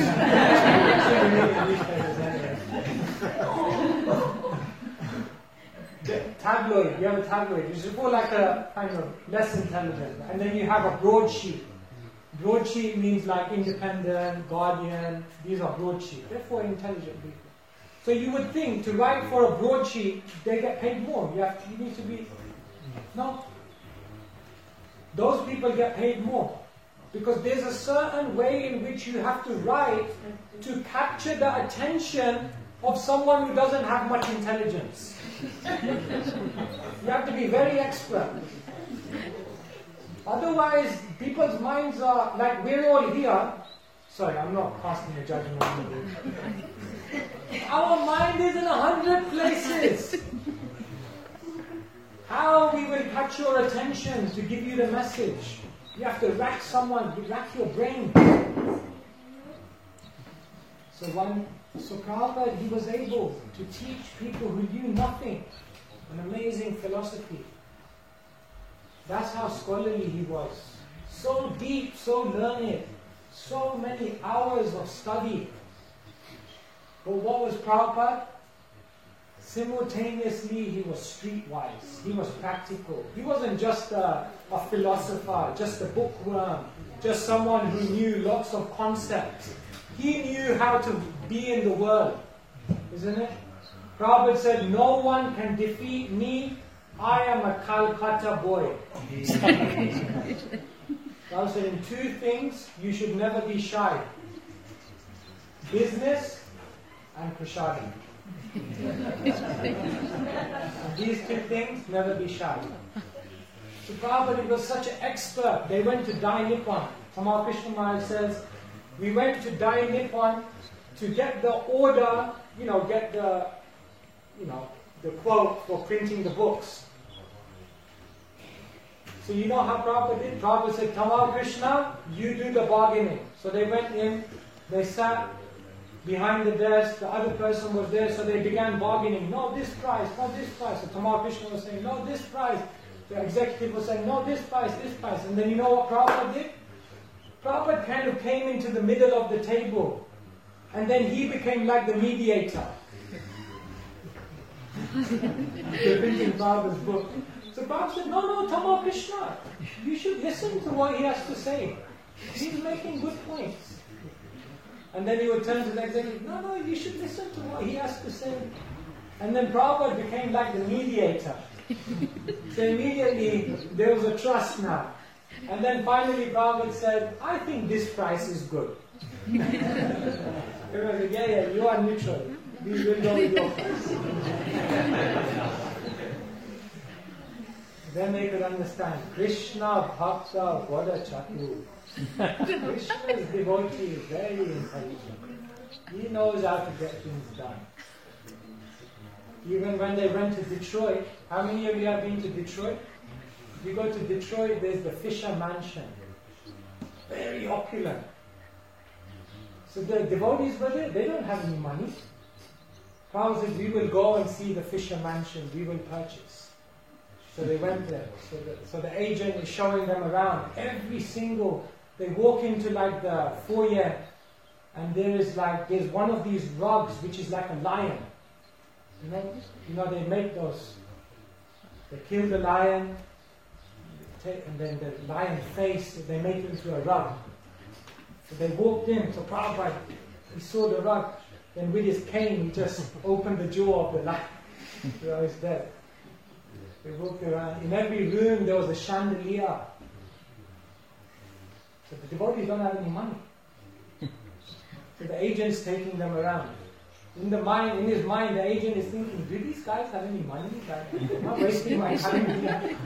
Tabloid, you have a tabloid, which is more like a kind of less intelligent. And then you have a broadsheet. Broadsheet means like Independent, Guardian, these are broadsheet. They're for intelligent people. So you would think to write for a broadsheet, they get paid more. You need to be... No. Those people get paid more. Because there's a certain way in which you have to write to capture the attention of someone who doesn't have much intelligence. You have to be very expert. Otherwise, people's minds are like, we're all here. Sorry, I'm not casting a judgment on you. Our mind is in 100 places. How we will catch your attention to give you the message? You have to rack your brain. So Prabhupada, he was able to teach people who knew nothing an amazing philosophy. That's how scholarly he was. So deep, so learned, so many hours of study. But what was Prabhupada? Simultaneously, he was streetwise. He was practical. He wasn't just a philosopher, just a bookworm, just someone who knew lots of concepts. He knew how to be in the world, isn't it? Prabhupada said, no one can defeat me. I am a Calcutta boy. Prabhupada said, in two things, you should never be shy. Business and prasadam. These two things, never be shy. So Prabhupada was such an expert. They went to Dai Nippon. Tamal Krishna Maharaj says, we went to Dai Nippon to get the order, get the quote for printing the books. So you know how Prabhupada did? Prabhupada said, Tamal Krishna, you do the bargaining. So they went in, they sat behind the desk, the other person was there, so they began bargaining. No, this price, no, this price. So Tamal Krishna was saying, no, this price. The executive was saying, no, this price, this price. And then you know what Prabhupada did? Prabhupada kind of came into the middle of the table. And then he became like the mediator. They're printing Prabhupada's book. So Prabhupada said, no, Tamal Krishna, you should listen to what he has to say. He's making good points. And then he would turn to the executive, no, you should listen to what he has to say. And then Prabhupada became like the mediator. So immediately there was a trust now. And then finally Prabhupada said, I think this price is good. Everyone said, yeah, you are neutral. We will go with your price. Then they could understand. Krishna Bhakta Vada Chatu. Krishna's devotee is very intelligent. He knows how to get things done. Even when they went to Detroit, how many of you have been to Detroit? If you go to Detroit, there's the Fisher Mansion. Very opulent. So the devotees were there, they don't have any money. Prabhupada said, we will go and see the Fisher Mansion, we will purchase. So they went there. So the agent is showing them around. They walk into like the foyer, and there's one of these rugs which is like a lion. You know they make those. They kill the lion, and then the lion face, they make it into a rug. So they walked in, so Prabhupada, he saw the rug, then with his cane he just opened the jaw of the lion. So he's dead. They walked around. In every room there was a chandelier. So the devotees don't have any money. So the agent's taking them around. In his mind, the agent is thinking, do these guys have any money? I'm not wasting my time here.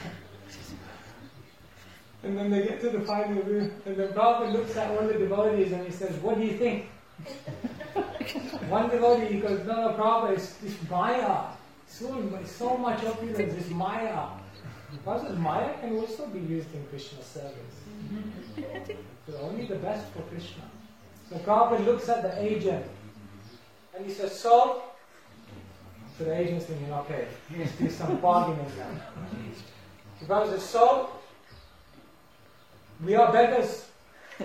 And then they get to the final room, and the Prabhupada looks at all the devotees and he says, what do you think? One devotee, he goes, no, Prabhupada, it's this Maya. So much opulence, this Maya. Because Maya can also be used in Krishna's service. So only the best for Krishna. So Prabhupada looks at the agent and he says, so the agent's thinking, okay, let's do some bargaining now. So Prabhupada says, so we are beggars. I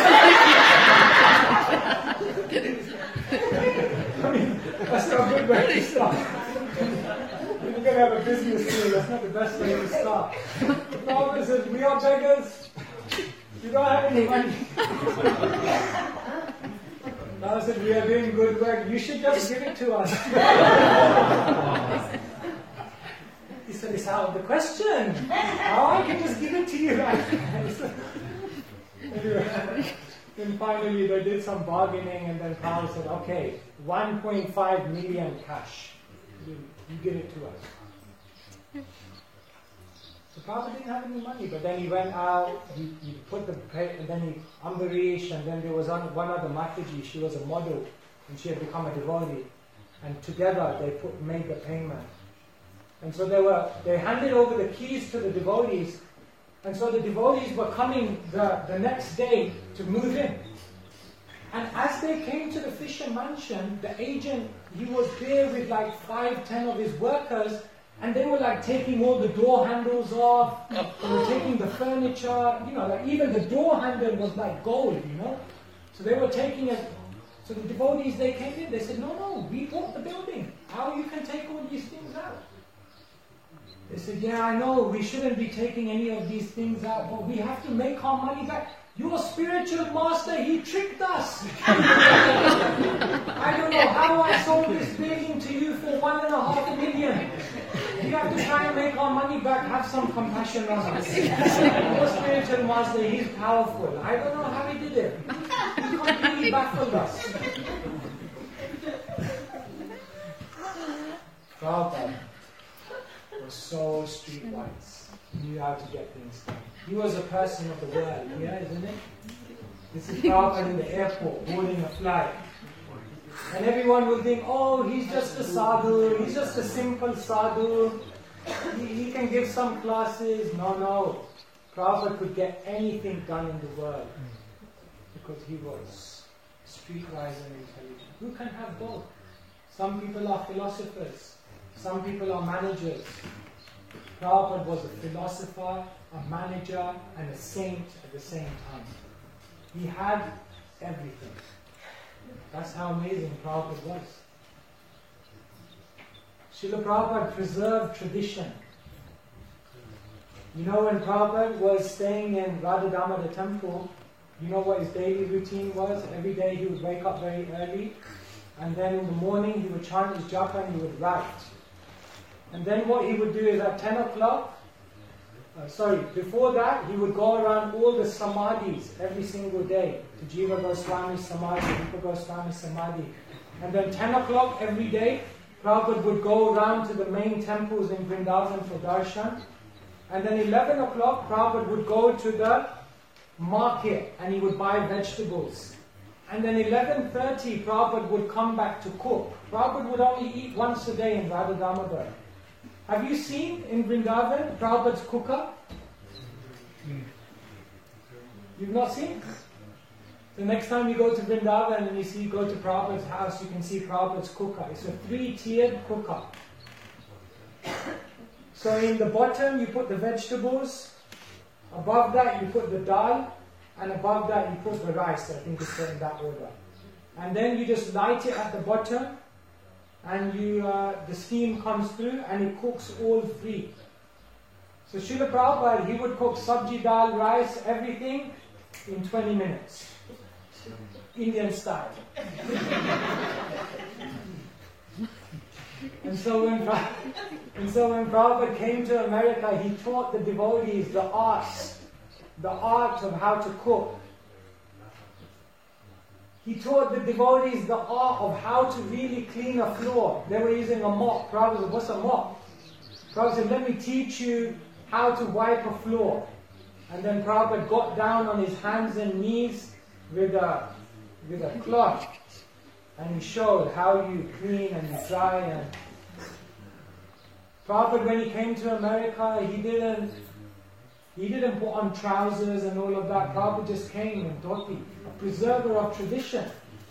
mean, that's not a good way to start. If you're going to have a business deal, that's not the best way to start. The Prabhupada says, we are beggars. You don't have any money. Now I said, we are doing good work. You should just give it to us. He said, it's out of the question. How I can just give it to you? Anyway, then finally they did some bargaining, and then Prabhupada said, okay, 1.5 million cash. You give it to us. So Prabhupada didn't have any money, but then he went out, he put the pay, and then Ambarish, and then there was one other Mataji, she was a model, and she had become a devotee. And together they made the payment. And so they handed over the keys to the devotees, and so the devotees were coming the next day to move in. And as they came to the Fisher mansion, the agent, he was there with like 5-10 of his workers, and they were like taking all the door handles off, they were taking the furniture, like even the door handle was like gold, So they were taking it. So the devotees, they came in, they said, no, we bought the building. How you can take all these things out? They said, yeah, I know, we shouldn't be taking any of these things out, but we have to make our money back. Your spiritual master, he tricked us. I don't know how I sold this building to you for 1.5 million. We have to try and make our money back. Have some compassion on us. Your spiritual master, he's powerful. I don't know how he did it. He completely baffled us. Prabhupada was so streetwise. He knew how to get things done. He was a person of the world, yeah, isn't it? This is Prabhupada in the airport, boarding a flight. And everyone will think, oh, he's just a sadhu, he's just a simple sadhu. He can give some classes. No. Prabhupada could get anything done in the world because he was streetwise and intelligent. Who can have both? Some people are philosophers, some people are managers. Prabhupada was a philosopher, a manager, and a saint at the same time. He had everything. That's how amazing Prabhupada was. Srila Prabhupada preserved tradition. When Prabhupada was staying in Radha Damodar temple, you know what his daily routine was? Every day he would wake up very early, and then in the morning he would chant his japa and he would write. And then what he would do is at 10 o'clock, before that, he would go around all the samadhis every single day. To Jiva Goswami Samadhi, Rupa Goswami Samadhi. And then 10 o'clock every day, Prabhupada would go around to the main temples in Vrindavan for darshan. And then 11 o'clock, Prabhupada would go to the market and he would buy vegetables. And then 11:30, Prabhupada would come back to cook. Prabhupada would only eat once a day in Radha Damodar. Have you seen in Vrindavan Prabhupada's cooker? You've not seen? The next time you go to Vrindavan and you go to Prabhupada's house, you can see Prabhupada's cooker. It's a 3-tiered cooker. So in the bottom you put the vegetables, above that you put the dal, and above that you put the rice. I think it's in that order. And then you just light it at the bottom, and the steam comes through and it cooks all 3. So Srila Prabhupada, he would cook sabji, dal, rice, everything in 20 minutes. Indian style. And so when Prabhupada came to America, he taught the devotees the art of how to cook. He taught the devotees the art of how to really clean a floor. They were using a mop. Prabhupada said, what's a mop? Prabhupada said, let me teach you how to wipe a floor. And then Prabhupada got down on his hands and knees with a cloth. And he showed how you clean and you dry. And Prabhupada, when he came to America, he didn't put on trousers and all of that. Prabhupada just came in dhoti, a preserver of tradition.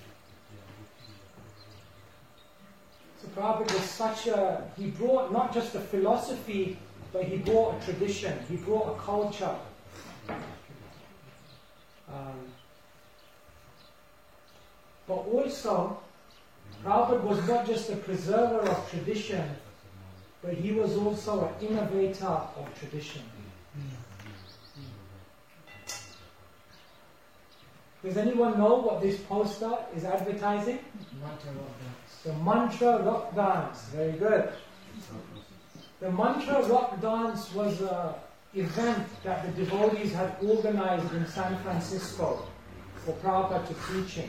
So Prabhupada was he brought not just a philosophy, but he brought a tradition, he brought a culture. But also, Prabhupada was not just a preserver of tradition, but he was also an innovator of tradition. Does anyone know what this poster is advertising? The Mantra Rock Dance. Very good. The Mantra Rock Dance was an event that the devotees had organized in San Francisco for Prabhupada to preaching.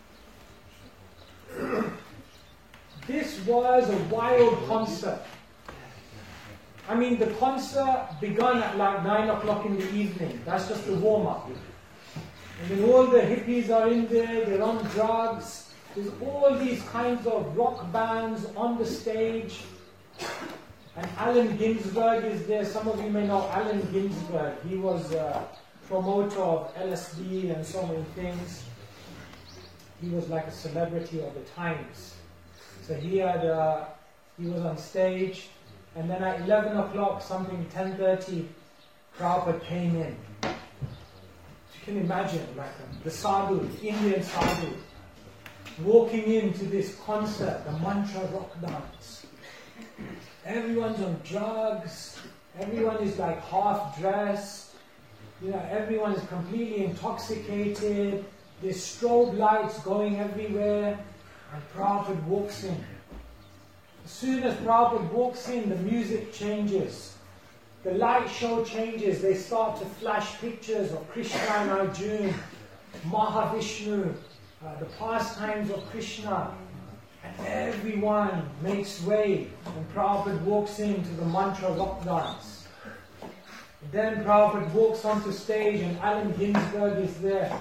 This was a wild concert. I mean, the concert began at like 9 o'clock in the evening. That's just the warm-up. And then all the hippies are in there, they're on drugs. There's all these kinds of rock bands on the stage. And Allen Ginsberg is there. Some of you may know Allen Ginsberg. He was a promoter of LSD and so many things. He was like a celebrity of the times. So he was on stage. And then at 11 o'clock, something 10:30, Prabhupada came in. You can imagine, like the sadhu, Indian sadhu, walking into this concert, the Mantra Rock Dance. Everyone's on drugs, everyone is like half dressed, everyone is completely intoxicated, there's strobe lights going everywhere, and Prabhupada walks in. As soon as Prabhupada walks in, the music changes. The light show changes. They start to flash pictures of Krishna and Arjuna, Mahavishnu, the pastimes of Krishna. And everyone makes way. And Prabhupada walks into the Mantra Rock Dance. Then Prabhupada walks onto stage and Allen Ginsberg is there.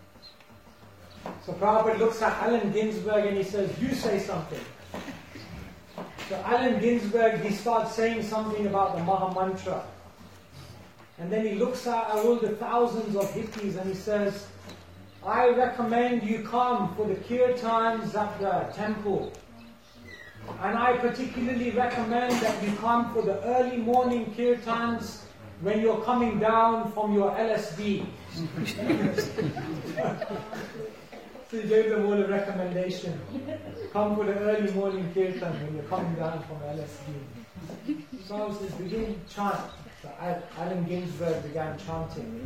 So Prabhupada looks at Allen Ginsberg and he says, you say something. So Allen Ginsberg, he starts saying something about the Maha Mantra. And then he looks at all the thousands of hippies and he says, I recommend you come for the kirtans at the temple. And I particularly recommend that you come for the early morning kirtans when you're coming down from your LSD. So he gave them all a recommendation. Come for the early morning kirtan when you're coming down from LSD. So he says, begin chant. So Allen Ginsberg began chanting.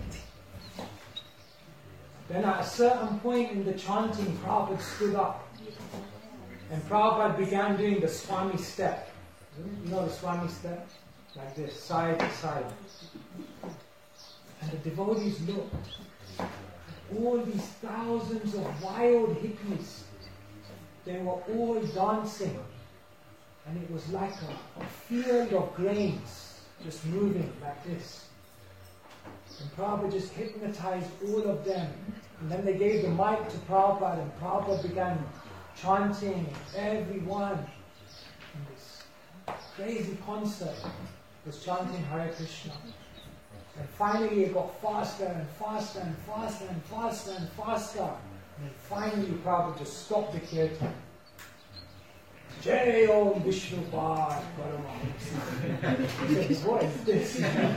Then at a certain point in the chanting, Prabhupada stood up. And Prabhupada began doing the Swami step. You know the Swami step? Like this, side to side. And the devotees looked. All these thousands of wild hippies, they were all dancing. And it was like a field of grains just moving like this. And Prabhupada just hypnotized all of them. And then they gave the mic to Prabhupada and Prabhupada began chanting. Everyone in this crazy concert was chanting Hare Krishna. And finally it got faster and faster and faster and faster and faster. And then finally Prabhupada just stopped the kirtan. Jai Om Vishnu Pad Paramahamsa. He said, what is this?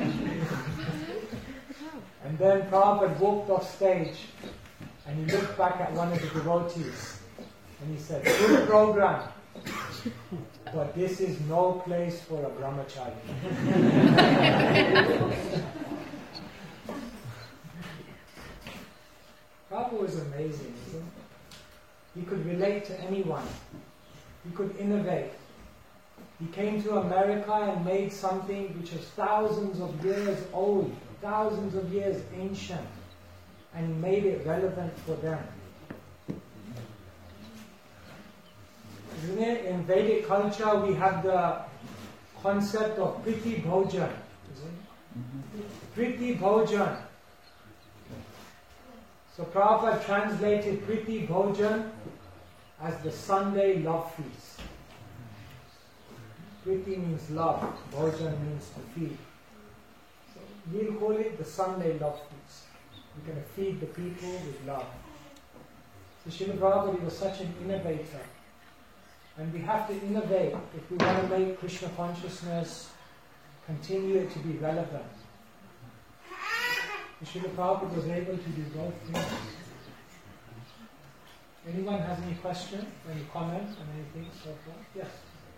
And then Prabhupada walked off stage and he looked back at one of the devotees and he said, good program, but this is no place for a brahmachari. Prabhupada was was amazing, isn't it? He could relate to anyone. He could innovate. He came to America and made something which was thousands of years old, thousands of years ancient, and he made it relevant for them. Isn't it? In Vedic culture, we have the concept of Priti Bhojan. Isn't it? Priti Bhojan. So Prabhupada translated Priti Bhojan as the Sunday love feast. Priti means love, Bhojan means to feed. So we'll call it the Sunday love feast. We're going to feed the people with love. So Srila Prabhupada was such an innovator. And we have to innovate if we want to make Krishna consciousness continue it to be relevant. Srila Prabhupada was able to do both things. Anyone has any question, any comment on anything so far? Yes.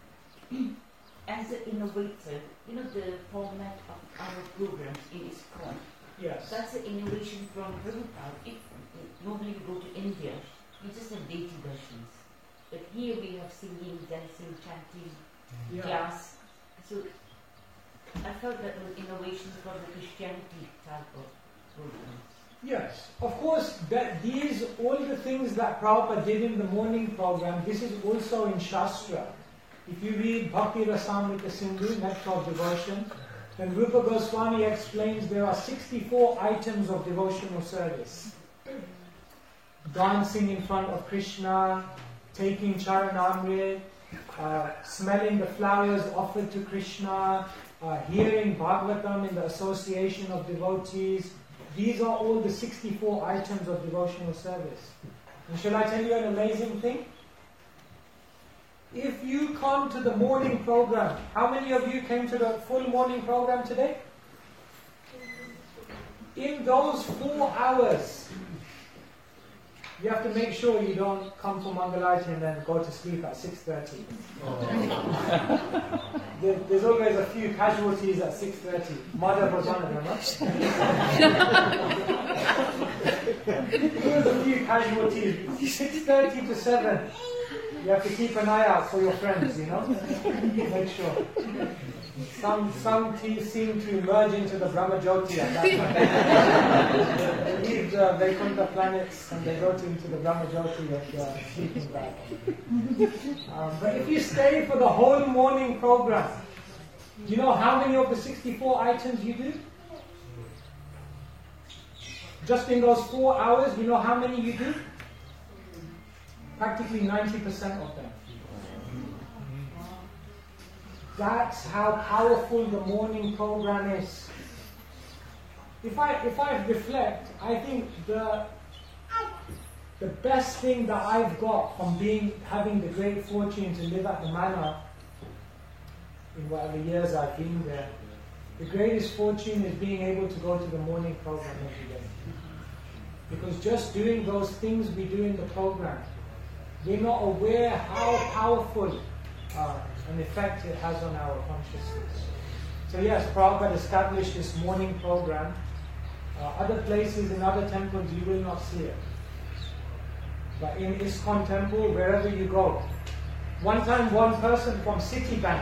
As an innovator, the format of our programs in ISKCON. Yes. That's an innovation from Prabhupada. If normally you go to India, you just have deity versions. But here we have singing, dancing, chanting, class. So I felt that was innovation from the Christianity type of programs. Yes, of course, all the things that Prabhupada did in the morning program, this is also in Shastra. If you read Bhakti Rasamrita Sindhu, Nectar of Devotion, then Rupa Goswami explains there are 64 items of devotional service. Dancing in front of Krishna, taking Charanamrit, smelling the flowers offered to Krishna, hearing Bhagavatam in the association of devotees. These are all the 64 items of devotional service. And shall I tell you an amazing thing? If you come to the morning program, how many of you came to the full morning program today? In those 4 hours, you have to make sure you don't come for Mangalarti and then go to sleep at 6:30. There's always a few casualties at 6:30. Madhav was one of them, right? There's a few casualties. 6:30 to 7. You have to keep an eye out for your friends, Make sure. Some seem to emerge into the Brahmajyoti at that time. They leave the Vaikuntha planets and they go into the Brahmajyoti at the sleeping bag. But if you stay for the whole morning program, do you know how many of the 64 items you do? Just in those 4 hours, you know how many you do? Practically 90% of them. That's how powerful the morning program is. If I reflect, I think the best thing that I've got from having the great fortune to live at the manor in whatever years I've been there, the greatest fortune is being able to go to the morning program every day. Because just doing those things we do in the program, we're not aware how powerful an effect it has on our consciousness. So yes, Prabhupada established this morning program. Other places in other temples you will not see it. But in ISKCON temple, wherever you go. One time one person from Citibank,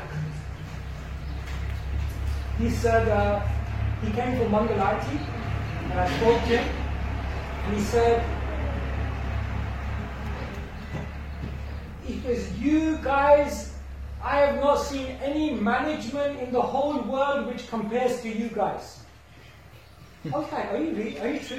he said, he came from Mangalarti, and I spoke to him, and he said, because you guys, I have not seen any management in the whole world which compares to you guys. I was like, are you sure?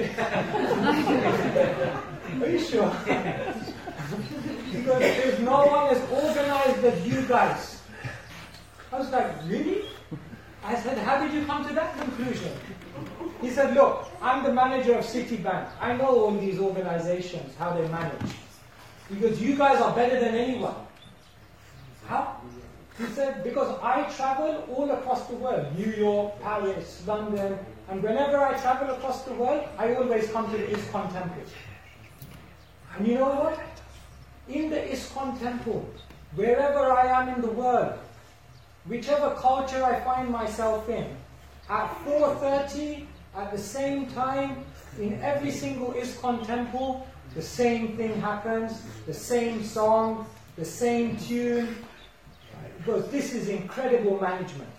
Are you sure? Because there's no one as organized as you guys. I was like, really? I said, how did you come to that conclusion? He said, look, I'm the manager of Citibank. I know all these organizations, how they manage. Because you guys are better than anyone. How? He said, because I travel all across the world. New York, Paris, London. And whenever I travel across the world, I always come to the ISKCON temple. And you know what? In the ISKCON temple, wherever I am in the world, whichever culture I find myself in, at 4:30, at the same time, in every single ISKCON temple, the same thing happens, the same song, the same tune. Because this is incredible management.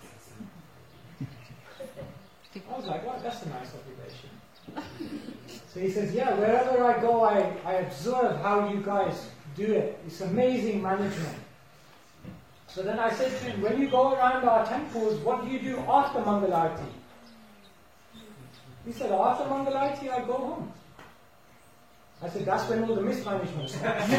I was like, wow, that's a nice occupation. So he says, yeah, wherever I go, I observe how you guys do it. It's amazing management. So then I said to him, when you go around our temples, what do you do after Mangalarti? He said, after Mangalarti, I go home. I said, that's when all the mismanagement starts.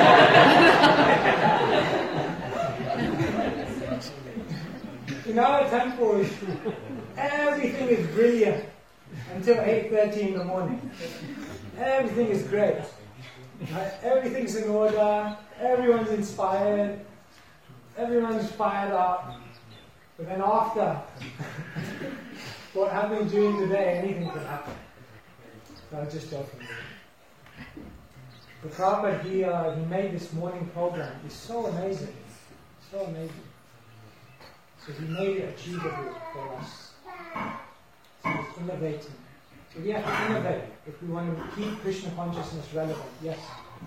In our temples, everything is brilliant until 8:30 in the morning. Everything is great. Everything's in order. Everyone's inspired. Everyone's fired up. But then after, what happened during the day, anything could happen. So I was just joking. But Prabhupada, he made this morning program. It's so amazing. So amazing. So he made it achievable for us. So it's innovating. So we have to innovate if we want to keep Krishna consciousness relevant. Yes?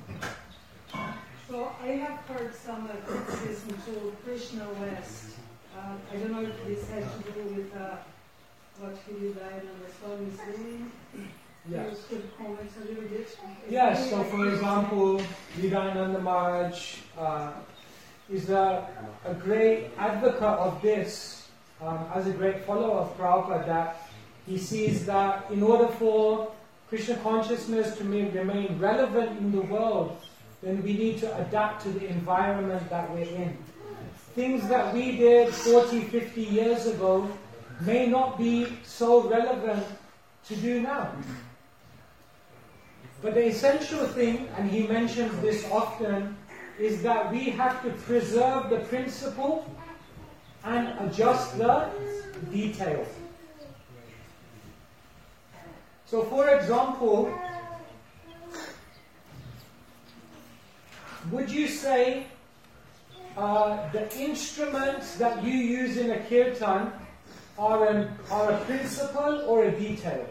So I have heard some criticism to Krishna West. I don't know if this has to do with what Hridayananda Swami is doing. Yes. You could comment a little bit. Yes, so for example, Hridayananda Maharaj is a great advocate of this, as a great follower of Prabhupada, that he sees that in order for Krishna consciousness to remain relevant in the world, then we need to adapt to the environment that we're in. Things that we did 40, 50 years ago may not be so relevant to do now. But the essential thing, and he mentions this often, is that we have to preserve the principle and adjust the detail. So for example, would you say the instruments that you use in a kirtan are a principle or a detail?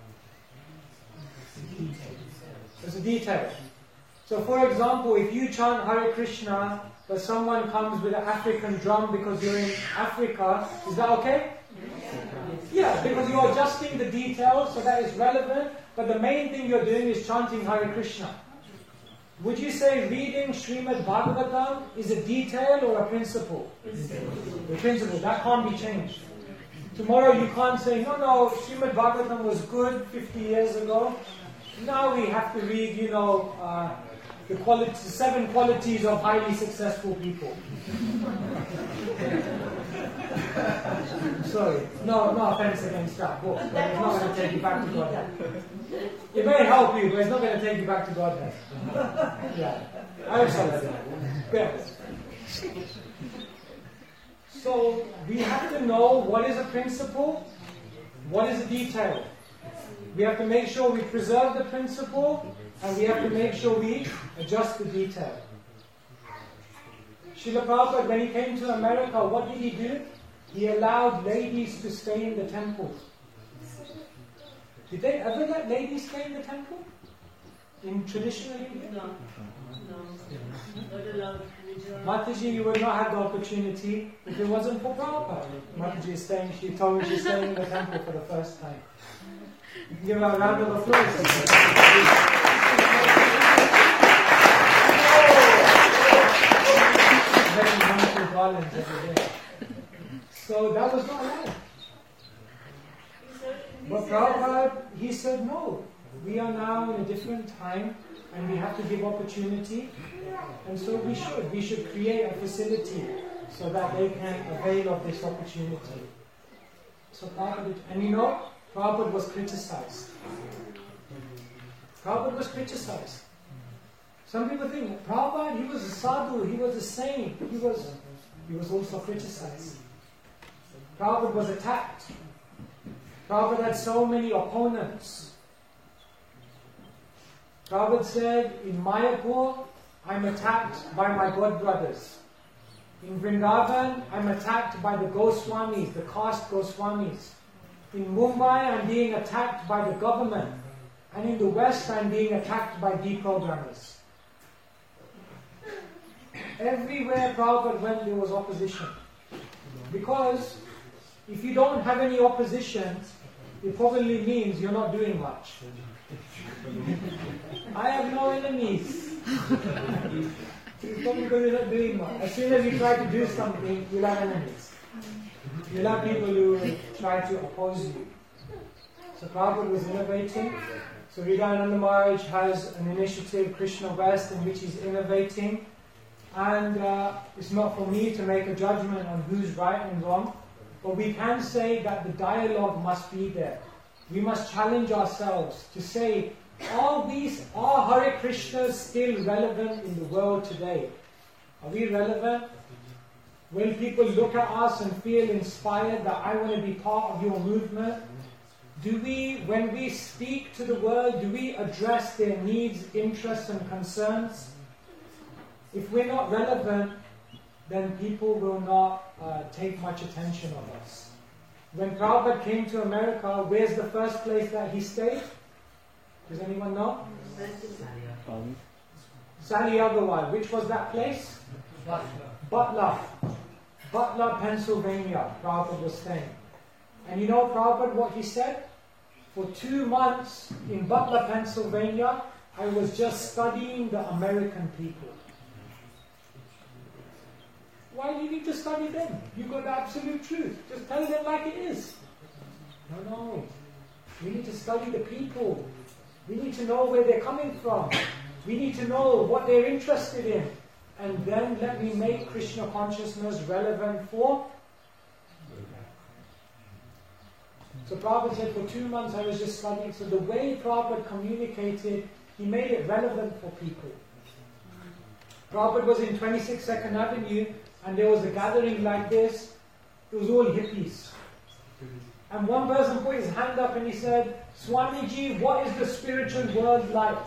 It's a detail. So for example, if you chant Hare Krishna, but someone comes with an African drum because you're in Africa, is that okay? Yeah, because you're adjusting the details so that is relevant, but the main thing you're doing is chanting Hare Krishna. Would you say reading Srimad Bhagavatam is a detail or a principle? The principle, that can't be changed. Tomorrow you can't say, no, Srimad Bhagavatam was good 50 years ago. Now we have to read, the 7 qualities of highly successful people. Sorry, no offense against that book, but it's not going to take you back to Godhead. It may help you, but it's not going to take you back to Godhead. Yeah, I also like that. So we have to know what is a principle, what is a detail. We have to make sure we preserve the principle, and we have to make sure we adjust the detail. Srila Prabhupada, when he came to America, what did he do? He allowed ladies to stay in the temple. Did they ever let ladies stay in the temple? In traditional India? No. Not allowed. Mataji, you would not have the opportunity if it wasn't for Prabhupada. Mataji is staying, she told me she's staying in the temple for the first time. Give her a round of applause. Very wonderful garlands every day. So that was not allowed. But Prabhupada, he said no. We are now in a different time and we have to give opportunity. And so we should create a facility so that they can avail of this opportunity. So Prabhupada, and Prabhupada was criticized. Prabhupada was criticized. Some people think, Prabhupada, he was a sadhu, he was a saint. He was also criticized. Prabhupada was attacked. Prabhupada had so many opponents. Prabhupada said, in Mayapur, I'm attacked by my godbrothers. In Vrindavan, I'm attacked by the Goswamis, the caste Goswamis. In Mumbai, I'm being attacked by the government. and in the West I'm being attacked by deprogrammers. Everywhere Prabhupada went there was opposition. Because if you don't have any opposition, it probably means you're not doing much. I have no enemies. It's probably because you're not doing much. As soon as you try to do something, you'll have enemies. You'll have people who will try to oppose you. So Prabhupada was innovating. So Hridayananda Maharaj has an initiative, Krishna West, in which he's innovating. And it's not for me to make a judgment on who's right and wrong. But we can say that the dialogue must be there. We must challenge ourselves to say, are Hare Krishnas still relevant in the world today? Are we relevant? Will people look at us and feel inspired that I want to be part of your movement? Do we, when we speak to the world, do we address their needs, interests and concerns? If we're not relevant, then people will not take much attention of us. When Prabhupada came to America, where's the first place that he stayed? Does anyone know? Sally Agarwal. Which was that place? Butler. Butler, Pennsylvania, Prabhupada was staying. And you know Prabhupada what he said? For 2 months in Butler, Pennsylvania, I was just studying the American people. Why do you need to study them? You've got the absolute truth. Just tell them like it is. No. We need to study the people. We need to know where they're coming from. We need to know what they're interested in. And then let me make Krishna consciousness relevant for. So Prabhupada said for 2 months I was just studying. So the way Prabhupada communicated, he made it relevant for people. Prabhupada was in 26 2nd Avenue and there was a gathering like this. It was all hippies. And one person put his hand up and he said, Swamiji, what is the spiritual world like?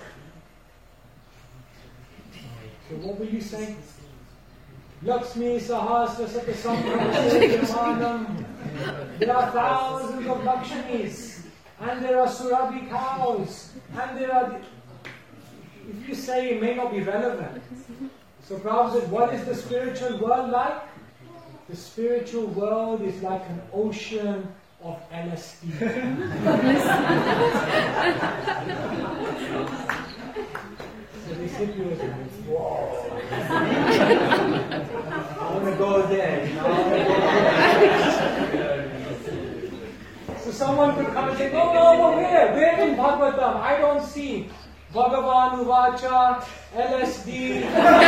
So what were you saying? Lakshmi Sahasra Satasampramanam. There are thousands of Lakshmis. And there are Surabhi cows. And there are... If you say it may not be relevant. So Prabhupada said, what is the spiritual world like? The spiritual world is like an ocean of LSD. So this hippie was like, whoa. I want to go there, you know. So someone could come and say, no, but where? Where in Bhagavatam? I don't see Bhagavan Uvacha, LSD,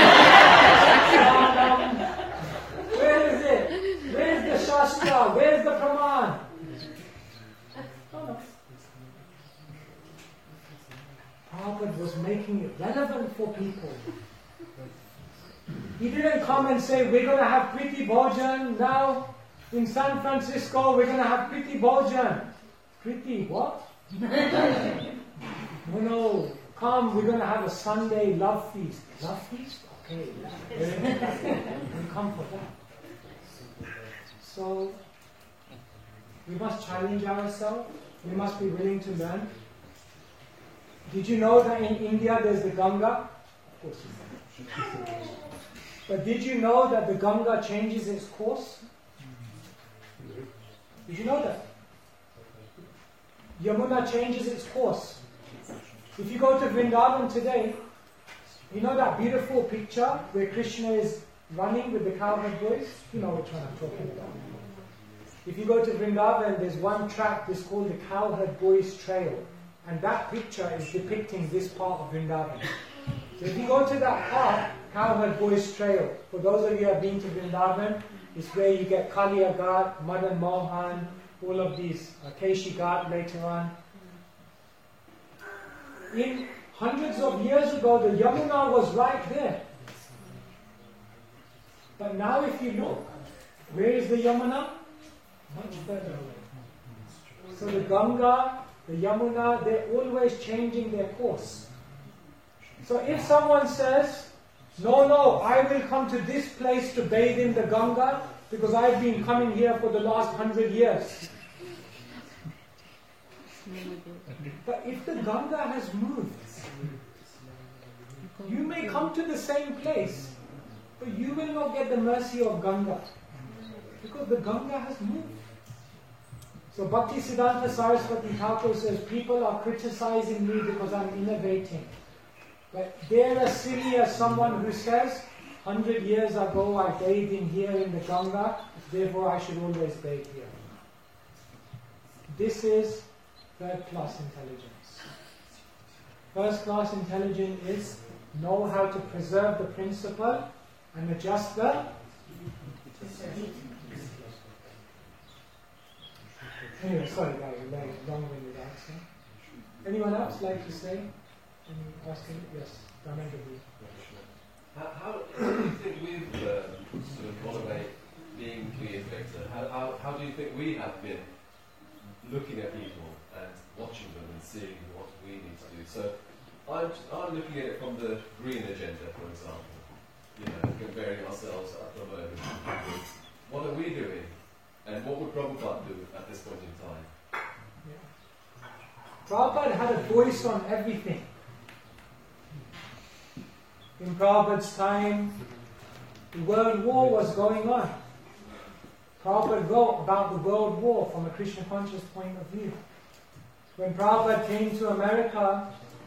where is it? Where is the Shastra? Where is the Praman? No. Prabhupada was making it relevant for people. He didn't come and say, we're going to have Priti Bhojan now in San Francisco, we're going to have Priti Bhojan. Priti, what? No. Come, we're going to have a Sunday love feast. Love feast? Okay. We come for that. So, we must challenge ourselves. We must be willing to learn. Did you know that in India there's the Ganga? Of course you know. But did you know that the Ganga changes its course? Did you know that? Yamuna changes its course. If you go to Vrindavan today, you know that beautiful picture where Krishna is running with the cowherd boys? You know which one I'm talking about. If you go to Vrindavan, there's one track that's called the Cowherd Boys Trail. And that picture is depicting this part of Vrindavan. So if you go to that part, Cowherd Boys Trail, for those of you who have been to Vrindavan, it's where you get Kaliya Ghat, Madan Mohan, all of these, Keshi Ghat later on. In hundreds of years ago, the Yamuna was right there. But now if you look, where is the Yamuna? Much further away. So the Ganga, the Yamuna, they're always changing their course. So if someone says, no, I will come to this place to bathe in the Ganga because I've been coming here for the last 100 years. But if the Ganga has moved, you may come to the same place, but you will not get the mercy of Ganga, because the Ganga has moved. So Bhaktisiddhanta Saraswati Thakur says, people are criticizing me because I'm innovating. But they're as silly as someone who says, 100 years ago I bathed in here in the Ganga, therefore I should always bathe here. This is third-class intelligence. First-class intelligence is know how to preserve the principle and adjust the. Anyway, sorry guys, very long-winded answer. Anyone else like to say? Any question? Yes, Dharmendra. How do you think we've sort of gone away being the effector? How do you think we have been looking at people and watching them and seeing what we need to do? So I'm looking at it from the green agenda, for example. You know, comparing ourselves at the moment. What are we doing? And what would Prabhupada do at this point in time? Yeah. Prabhupada had a voice on everything. In Prabhupada's time, the World War was going on. Prabhupada wrote about the World War from a Krishna conscious point of view. When Prabhupada came to America,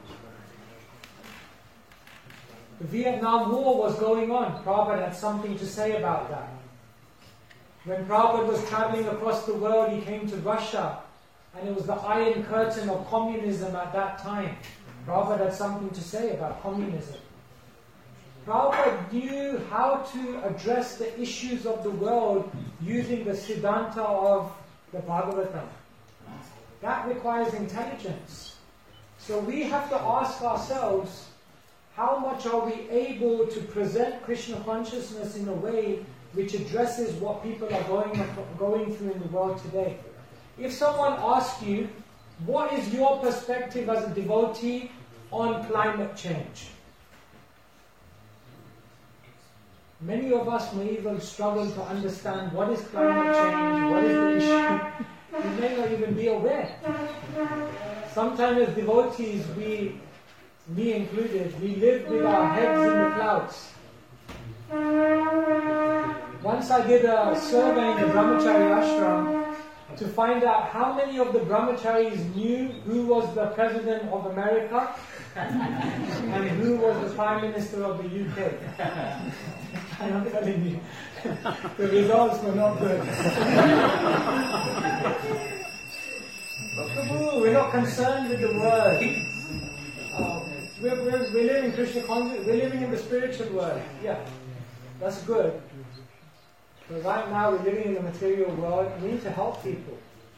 the Vietnam War was going on. Prabhupada had something to say about that. When Prabhupada was traveling across the world, he came to Russia, and it was the Iron Curtain of communism at that time. Prabhupada had something to say about communism. Prabhupada knew how to address the issues of the world using the Siddhanta of the Bhagavatam. That requires intelligence. So we have to ask ourselves, how much are we able to present Krishna consciousness in a way which addresses what people are going through in the world today? If someone asks you, what is your perspective as a devotee on climate change? Many of us may even struggle to understand what is climate change, what is the issue. We may not even be aware. Sometimes as devotees, me included, we live with our heads in the clouds. Once I did a survey in the Brahmachari ashram to find out how many of the brahmacharis knew who was the President of America and who was the Prime Minister of the UK. And I'm telling you, the results were not good. We're not concerned with the word. We're living in Krishna consciousness, we're living in the spiritual world. Yeah, that's good. But right now we're living in the material world and we need to help people.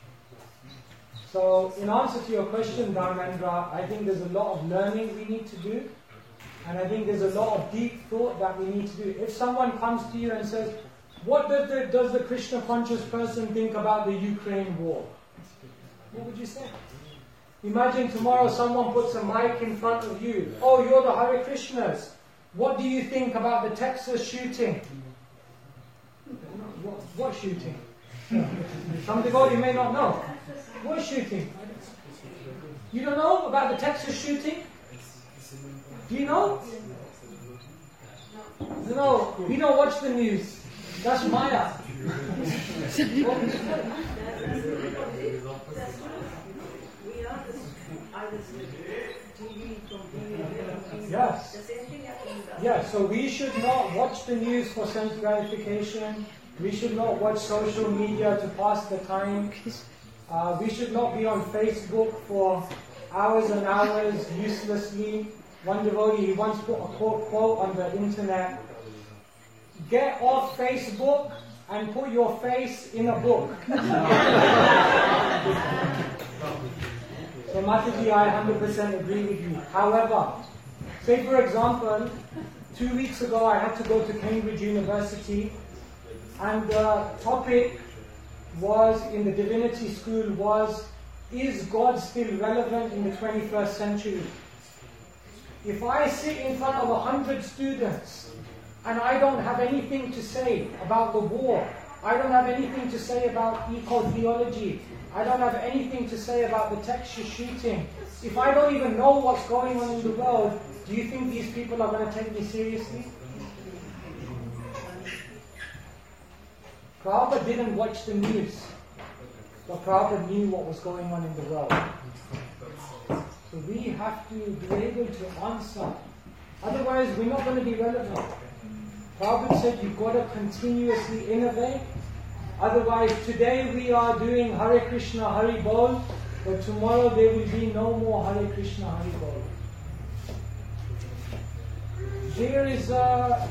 So in answer to your question, Dharmendra, I think there's a lot of learning we need to do. And I think there's a lot of deep thought that we need to do. If someone comes to you and says, what does the Krishna conscious person think about the Ukraine war? What would you say? Imagine tomorrow someone puts a mic in front of you. Oh, you're the Hare Krishnas. What do you think about the Texas shooting? What shooting? Some devotee may not know. What shooting? You don't know about the Texas shooting? Do you know? No, we don't watch the news. That's Maya. Yes. Yes, so we should not watch the news for sense gratification. We should not watch social media to pass the time. We should not be on Facebook for hours and hours uselessly. One devotee, he once put a quote on the internet. Get off Facebook and put your face in a book. So Mataji, I 100% agree with you. However, say for example, 2 weeks ago I had to go to Cambridge University and the topic was in the Divinity School was, is God still relevant in the 21st century? If I sit in front of 100 students and I don't have anything to say about the war, I don't have anything to say about eco-theology. I don't have anything to say about the Texas shooting. If I don't even know what's going on in the world, do you think these people are going to take me seriously? Prabhupada didn't watch the news, but Prabhupada knew what was going on in the world. So we have to be able to answer. Otherwise, we're not going to be relevant. Prabhupada said you've got to continuously innovate. Otherwise, today we are doing Hare Krishna, Hari Bol, but tomorrow there will be no more Hare Krishna, Hari Bol. There is a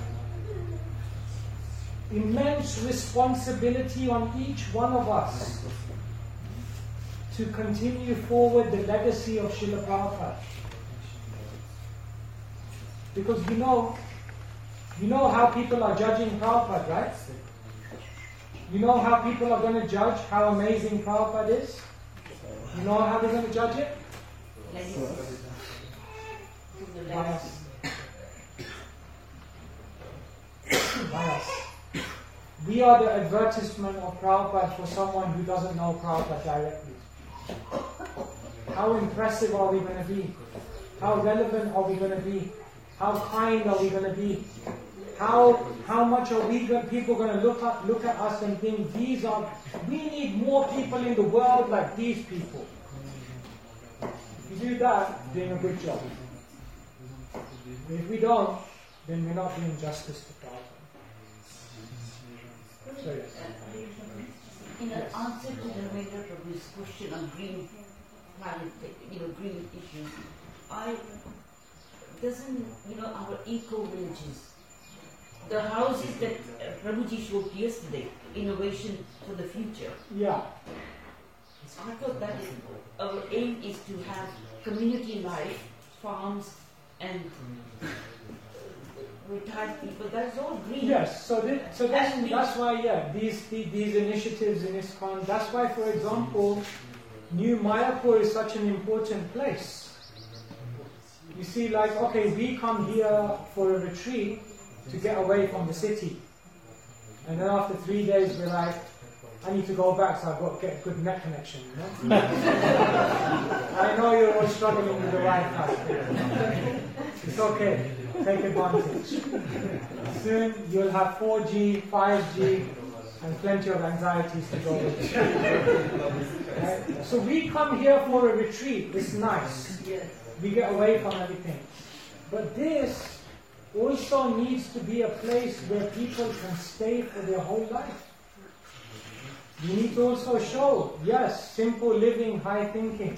immense responsibility on each one of us to continue forward the legacy of Srila Prabhupada. Because you know how people are judging Prabhupada, right? You know how people are going to judge how amazing Prabhupada is? You know how they're going to judge it? Bias. Bias. We are the advertisement of Prabhupada for someone who doesn't know Prabhupada directly. How impressive are we going to be? How relevant are we going to be? How kind are we going to be? How much are people going to look at us and think we need more people in the world like these people. If you do that, you're doing a good job. If we don't, then we're not doing justice to Prabhupada. So yes. In answer to Dharmendra Prabhu's question on green planet, green issues, our eco-villages, the houses that Prabhuji showed yesterday, innovation for the future. Yeah. I thought that our aim is to have community life, farms, and retired people. That's all green. Yes. That's why these initiatives in ISKCON. That's why, for example, New Mayapur is such an important place. You see, we come here for a retreat to get away from the city. And then after 3 days we're like, I need to go back so I've got to get a good net connection, you know? I know you're all struggling with the Wi-Fi. It's okay, take advantage. Soon you'll have 4G, 5G, and plenty of anxieties to go with. Right? So we come here for a retreat, it's nice. We get away from everything. But this also needs to be a place where people can stay for their whole life. You need to also show, yes, simple living, high thinking.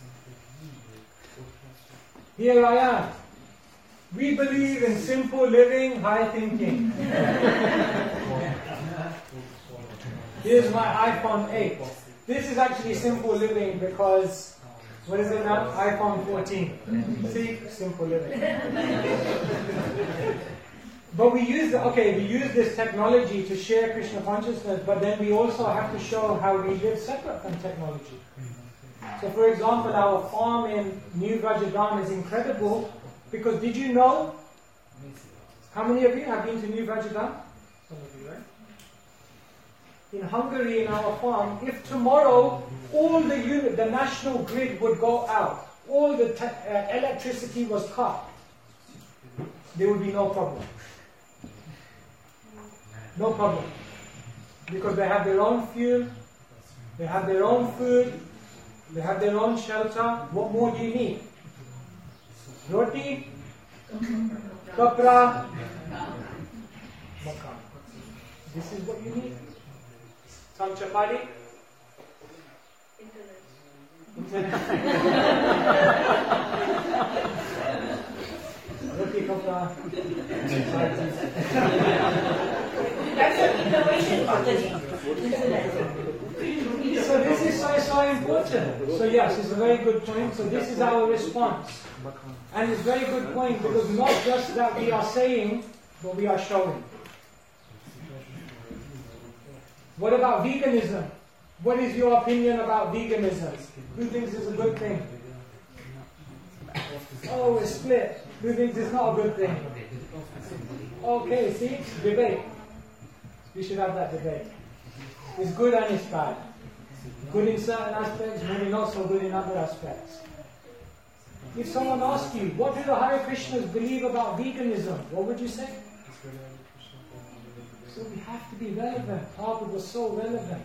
Here I am. We believe in simple living, high thinking. Here's my iPhone 8. This is actually simple living because, what is it now? iPhone 14. See? Simple living. But we use this technology to share Krishna consciousness, but then we also have to show how we live separate from technology. So for example, our farm in New Vrajadam is incredible because did you know, how many of you have been to New Vrajadam? Some of you, right? In Hungary, in our farm, if tomorrow all the national grid would go out, all the electricity was cut, there would be no problem. No problem. Because they have their own fuel, they have their own food, they have their own shelter. What more do you need? Roti, kapra, makan. This is what you need. Some chapati. Internet. Roti, kapra. That's an innovation strategy. So this is so important. So yes, it's a very good point. So this is our response. And it's a very good point because not just that we are saying, but we are showing. What about veganism? What is your opinion about veganism? Who thinks it's a good thing? Oh, we're split. Who thinks it's not a good thing? Okay, see? Debate. We should have that debate. It's good and it's bad. Good in certain aspects, maybe not so good in other aspects. If someone asks you, what do the Hare Krishnas believe about veganism? What would you say? So we have to be relevant. Prabhupada was so relevant.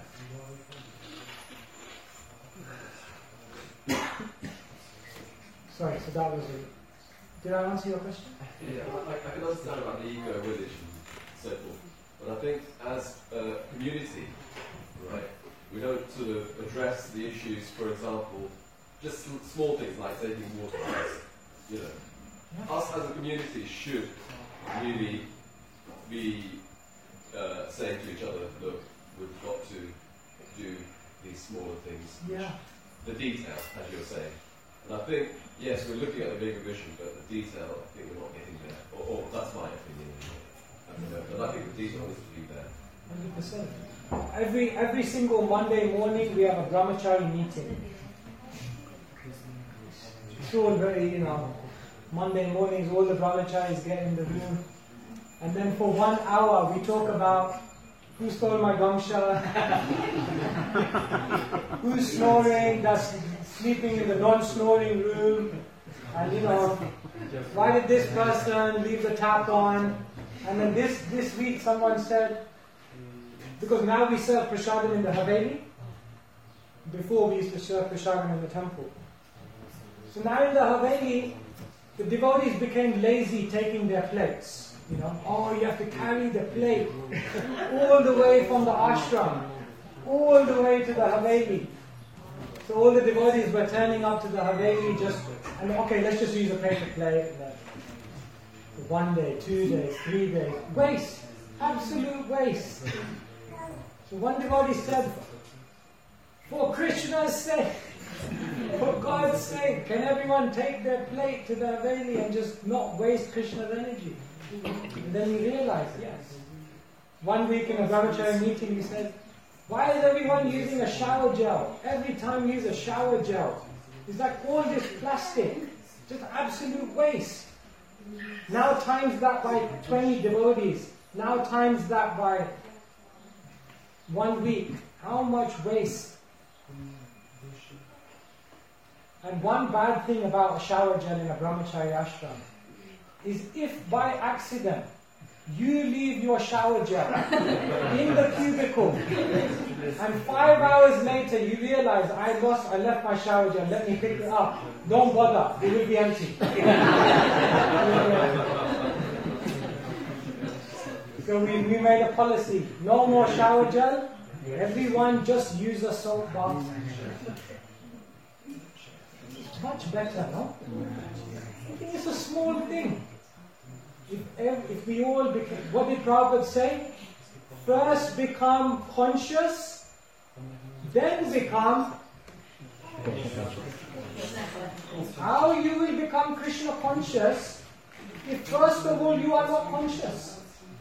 Sorry, so that was it. Did I answer your question? Yeah, I can understand about the ego village and so forth, but I think as a community, right, we don't sort of address the issues, for example, just small things like taking water breaks. You know, us as a community should really be saying to each other, look, we've got to do these smaller things. Yeah. The detail, as you're saying. And I think, yes, we're looking at the bigger vision, but the detail, I think we're not getting there. Or that's my opinion. But I think the detail needs to be there. 100%. Every single Monday morning we have a brahmachari meeting. It's all very, Monday mornings all the brahmacharis get in the room. And then for 1 hour we talk about who stole my gamsha, who's snoring, that's sleeping in the non-snoring room, and why did this person leave the tap on? And then this week someone said, because now we serve prasadam in the Haveli, before we used to serve prasadam in the temple. So now in the Haveli, the devotees became lazy taking their plates. You have to carry the plate all the way from the ashram, all the way to the Haveli. So all the devotees were turning up to the Haveli let's just use a paper plate. 1 day, 2 days, 3 days. Waste. Absolute waste. So one devotee said, for Krishna's sake, for God's sake, can everyone take their plate to the Haveli and just not waste Krishna's energy? And then we realized, yes. 1 week in a brahmachari meeting, we said, why is everyone using a shower gel? Every time you use a shower gel, it's like all this plastic, just absolute waste. Now times that by 20 devotees, now times that by 1 week, how much waste? And one bad thing about a shower gel in a brahmachari ashram is if by accident you leave your shower gel in the cubicle and 5 hours later you realize I left my shower gel, let me pick it up. Don't bother, it will be empty. So we made a policy, no more shower gel, everyone just use a soap bath. It's much better, no? I think it's a small thing. If we all become, what did Prabhupada say? First become conscious, then become. How you will become Krishna conscious if first of all you are not conscious?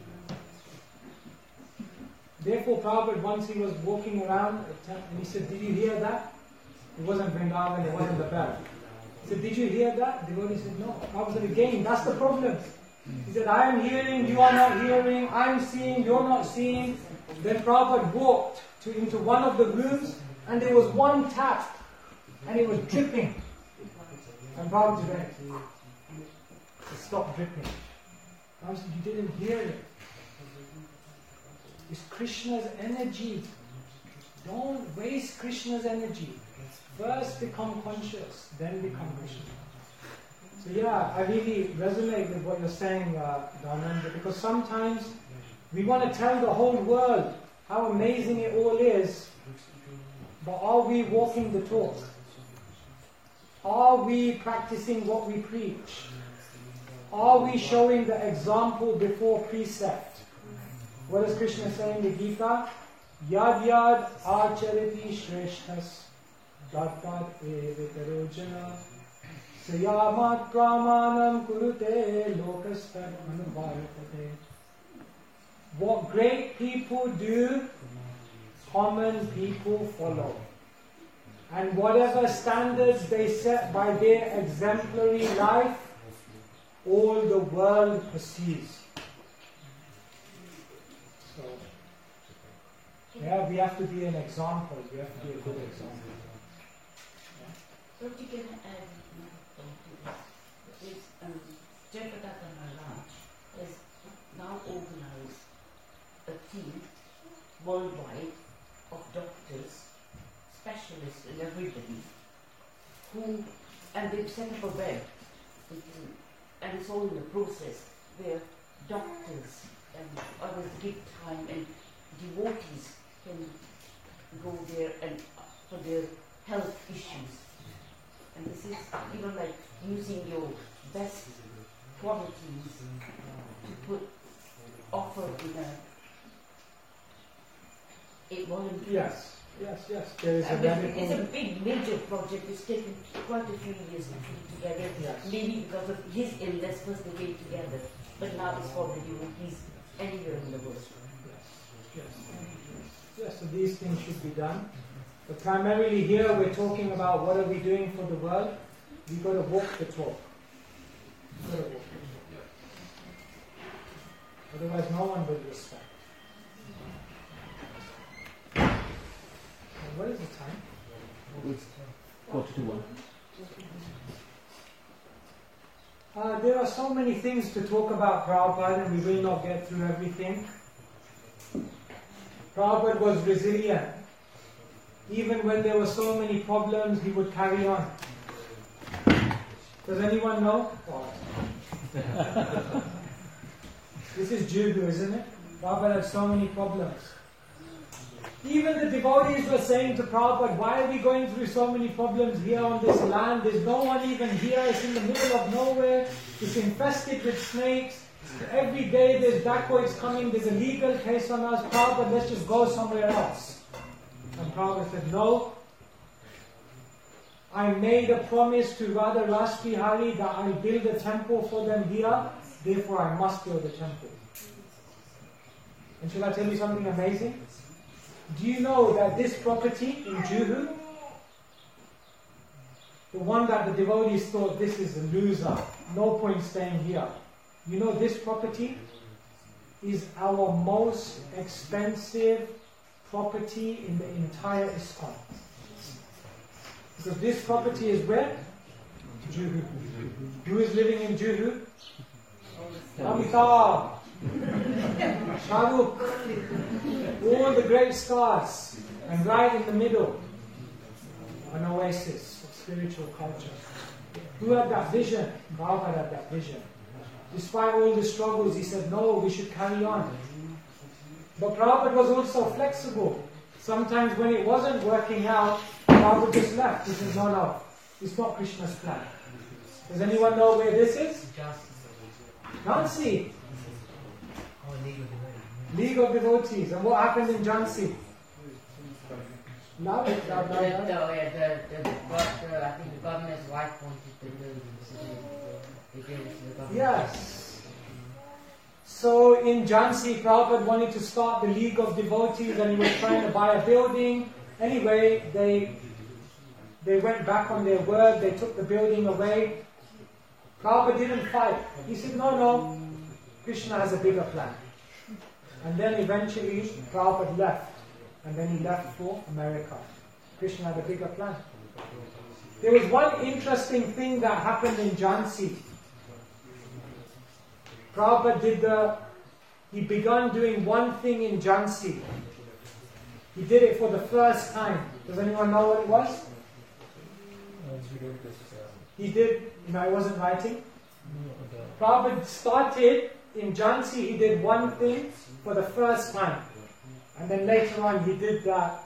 Therefore Prabhupada, once he was walking around and he said, did you hear that? It wasn't Vrindavan, it wasn't the bell. He said, did you hear that? The devotee said, no. Prabhupada said, again, that's the problem. He said, I am hearing, you are not hearing, I am seeing, you are not seeing. Then Prabhupada walked into one of the rooms and there was one tap and it was dripping. And Prabhupada said, stop dripping. Prabhupada said, you didn't hear it. It's Krishna's energy. Don't waste Krishna's energy. First become conscious, then become Krishna. So yeah, I really resonate with what you're saying, Dhananda, because sometimes we want to tell the whole world how amazing it all is, but are we walking the talk? Are we practicing what we preach? Are we showing the example before precept? What does Krishna say in the Gita? Yad yad achariti shreshthas Tattat evatarojana Sayamat pramanam kurute lokastad anubharatate. What great people do, common people follow. And whatever standards they set by their exemplary life, all the world perceives. So, Yeah, we have to be an example. We have to be a good example. What you can add is Jayapataka Maharaj has now organized a team worldwide of doctors, specialists and everybody and they've set up a web and it's all in the process where doctors and others give time and devotees can go there and for their health issues. And this is, like using your best qualities to offer in a volunteer. Yes. There is it's a big, major project. It's taken quite a few years to put together. Yes. Maybe because of his illness, first they came together. But now it's for the devotees anywhere in the world. Yes, so these things should be done. But primarily here we're talking about what are we doing for the world. We've got to walk the talk. Otherwise no one will respect. And what is the time? It's 1:45. There are so many things to talk about Prabhupada and we will not get through everything. Prabhupada was resilient. Even when there were so many problems, he would carry on. Does anyone know? This is Jugu, isn't it? Prabhupada had so many problems. Even the devotees were saying to Prabhupada, why are we going through so many problems here on this land? There's no one even here. It's in the middle of nowhere. It's infested with snakes. Every day there's dacoits coming. There's a legal case on us. Prabhupada, let's just go somewhere else. And Prabhupada said, no. I made a promise to Radha Rashti Hari that I'll build a temple for them here. Therefore I must build a temple. And shall I tell you something amazing? Do you know that this property in Juhu, the one that the devotees thought this is a loser, no point staying here. You know this property is our most expensive property in the entire ISKCON. Because this property is where? Juhu. Who is living in Juhu? Amitabh, Shahrukh, all the great stars, and right in the middle, an oasis of spiritual culture. Who had that vision? Prabhupada had that vision. Despite all the struggles, he said, no, we should carry on. But Prabhupada was also flexible. Sometimes when it wasn't working out, Prabhupada just left. He said, no, it's not Krishna's plan. Does anyone know where this is? Jhansi. League of Devotees. And what happened in Jhansi? I think the governor's wife wanted the building. Yes. So in Jhansi, Prabhupada wanted to start the League of Devotees and he was trying to buy a building. Anyway, they went back on their word, they took the building away. Prabhupada didn't fight. He said, no, Krishna has a bigger plan. And then eventually Prabhupada left. And then he left for America. Krishna had a bigger plan. There was one interesting thing that happened in Jhansi. Prabhupada he began doing one thing in Jhansi. He did it for the first time. Does anyone know what it was? He did, I wasn't writing. Prabhupada started in Jhansi, he did one thing for the first time. And then later on he did that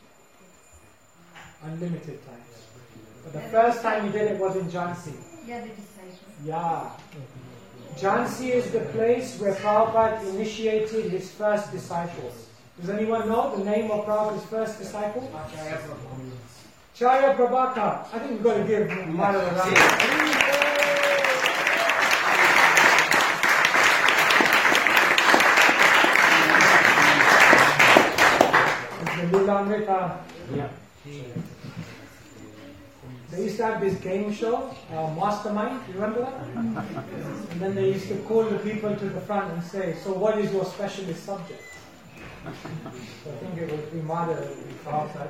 unlimited times. But the first time he did it was in Jhansi. Yeah, the disciple. Yeah. Jhansi is the place where Prabhupada initiated his first disciples. Does anyone know the name of Prabhupada's first disciple? Charya Prabhakar. I think we've got to give Mara a round. Yeah. They used to have this game show, Mastermind, you remember that? And then they used to call the people to the front and say, so what is your specialist subject? So I think it would be moderate outside.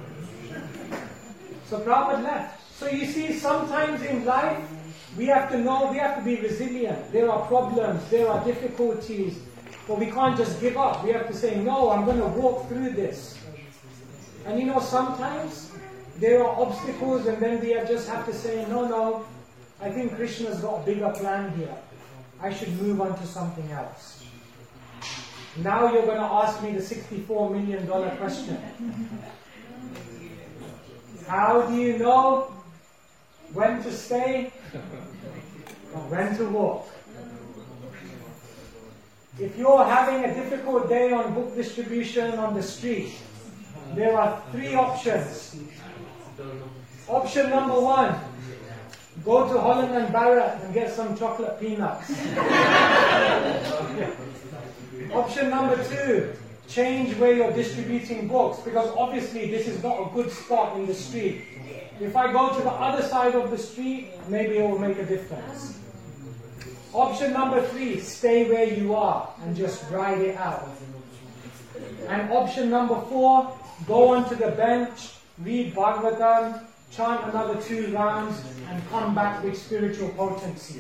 So Prabhupada left. So you see, sometimes in life, we have to know, we have to be resilient. There are problems, there are difficulties, but we can't just give up. We have to say, no, I'm going to walk through this. And you know, sometimes there are obstacles, and then we just have to say, no, I think Krishna's got a bigger plan here. I should move on to something else. Now you're going to ask me the $64 million question. How do you know when to stay or when to walk? If you're having a difficult day on book distribution on the street, there are 3 options. Option number 1, go to Holland and Barrett and get some chocolate peanuts. Option number 2, change where you're distributing books, because obviously this is not a good spot in the street. If I go to the other side of the street, maybe it will make a difference. Option number 3, stay where you are and just ride it out. And option number 4, go onto the bench, read Bhagavatam, chant another 2 rounds, and come back with spiritual potency.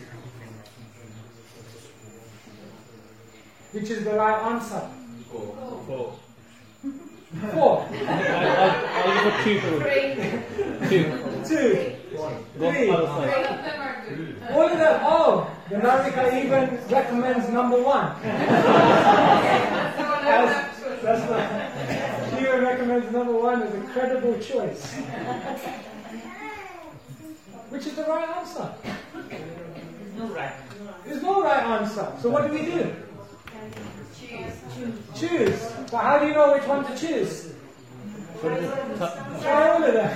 Which is the right answer? 4. 4. I'll give it 2 for 2. 3. All of them. Oh, the Narika even recommends number 1. That's not. She even recommends number 1 as a credible choice. Which is the right answer? There's no right. There's no right answer. So what do we do? Choose. So how do you know which one to choose? Try all of them.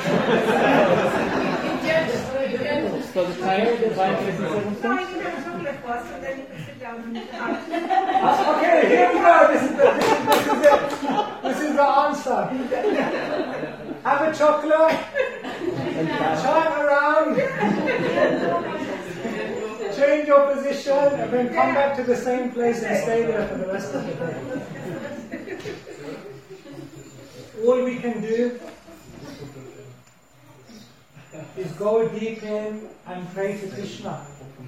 So the time is 7 Okay, here we go. This is it. This is the answer. Have a chocolate. Chant around. Change your position and then come back to the same place and stay there for the rest of the day. All we can do is go deep in and pray to Krishna.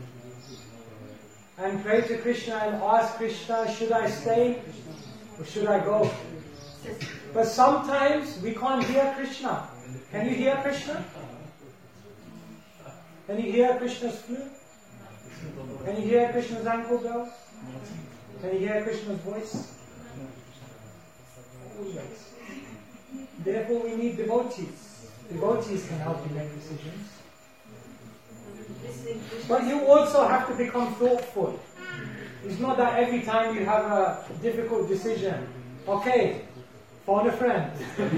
And pray to Krishna and ask Krishna, should I stay or should I go? But sometimes we can't hear Krishna. Can you hear Krishna? Can you hear Krishna's flute? Can you hear Krishna's ankle bells? Can you hear Krishna's voice? Always. Therefore we need devotees. Devotees can help you make decisions. But you also have to become thoughtful. It's not that every time you have a difficult decision, okay, phone a friend.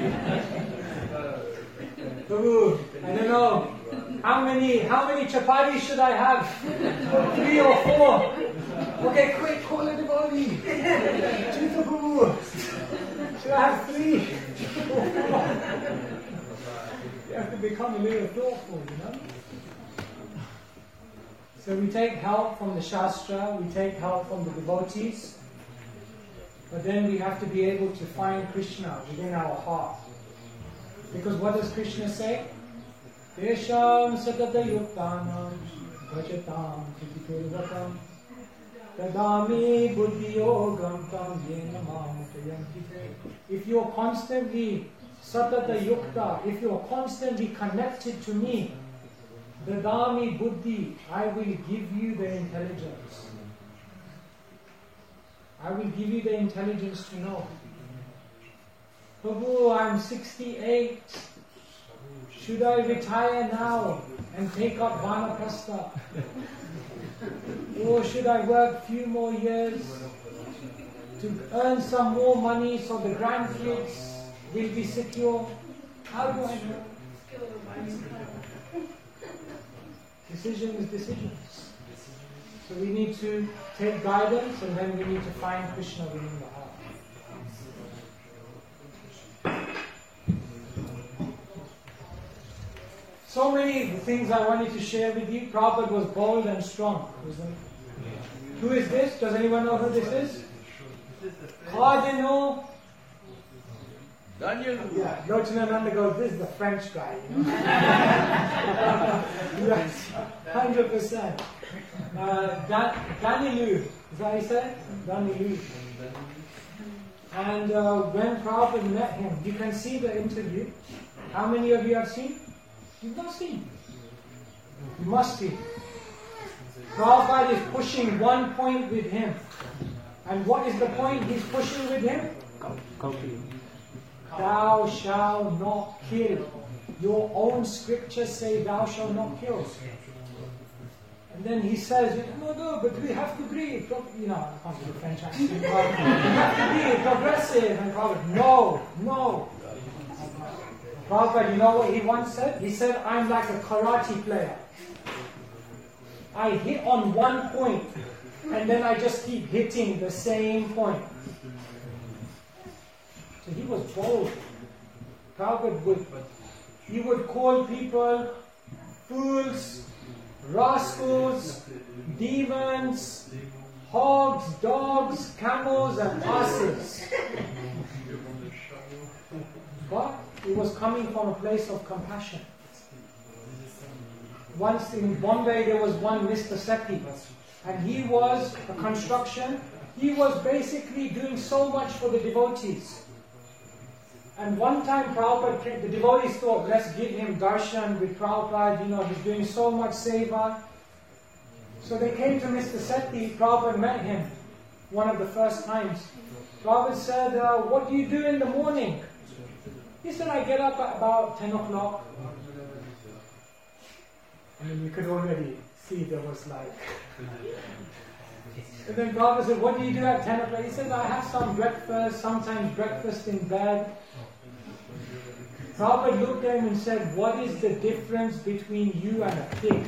Guru, I don't know. How many chapatis should I have? 3 or 4? Okay, quick, call a devotee. Chita Guru. Should I have 3? You have to become a little thoughtful, you know? So we take help from the Shastra, we take help from the devotees, but then we have to be able to find Krishna within our heart. Because what does Krishna say? Tesham satata yuktanam bhajatam kritipurvatam tadami buddhi yogam tam yena mamutayanti. If you're constantly satata yukta, if you're constantly connected to me, dadami buddhi, I will give you the intelligence. I will give you the intelligence to know. Prabhu, I'm 68. Should I retire now and take up Vanaprastha? Or should I work a few more years to earn some more money so the grandkids will be secure? How do I know? Decision is decisions. So we need to take guidance and then we need to find Krishna within the heart. So many things I wanted to share with you. Prabhupada was bold and strong, wasn't he? Who is this? Does anyone know who this is? Cardinal. Daniel. Yeah, Lochana goes, this is the French guy, you know. Yes, 100%. Danilu, is that how you say it? Danilu. And when Prabhupada met him, you can see the interview. How many of you have seen? You've not seen. You must see. Prabhupada is pushing one point with him. And what is the point he's pushing with him? Thou shalt not kill. Your own scriptures say thou shalt not kill. And then he says, no, but we have to be, you know, I can't do the French accent, we have to be progressive. And Prabhupada, no. Prabhupada, you know what he once said? He said, I'm like a karate player. I hit on one point, and then I just keep hitting the same point. So he was bold. Prabhupada would call people fools, rascals, demons, hogs, dogs, camels, and asses. But it was coming from a place of compassion. Once in Bombay there was one Mr. Sethi, and he was a construction. He was basically doing so much for the devotees. And one time Prabhupada, the devotees thought, let's give him darshan with Prabhupada, you know, he's doing so much seva. So they came to Mr. Sethi. Prabhupada met him one of the first times. Prabhupada said, what do you do in the morning? He said, I get up at about 10 o'clock. And then you could already see there was like... And then Prabhupada said, what do you do at 10 o'clock? He said, I have some breakfast, sometimes breakfast in bed. Prabhupada looked at him and said, what is the difference between you and a pig?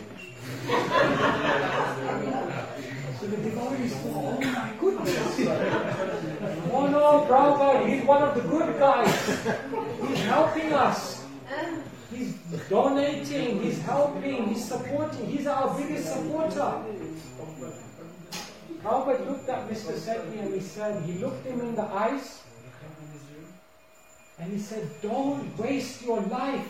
So the devotees thought, oh my goodness. Oh no, Prabhupada, he's one of the good guys. He's helping us. He's donating, he's helping, he's supporting. He's our biggest supporter. Prabhupada looked at Mr. Sethi and he looked him in the eyes and he said, don't waste your life.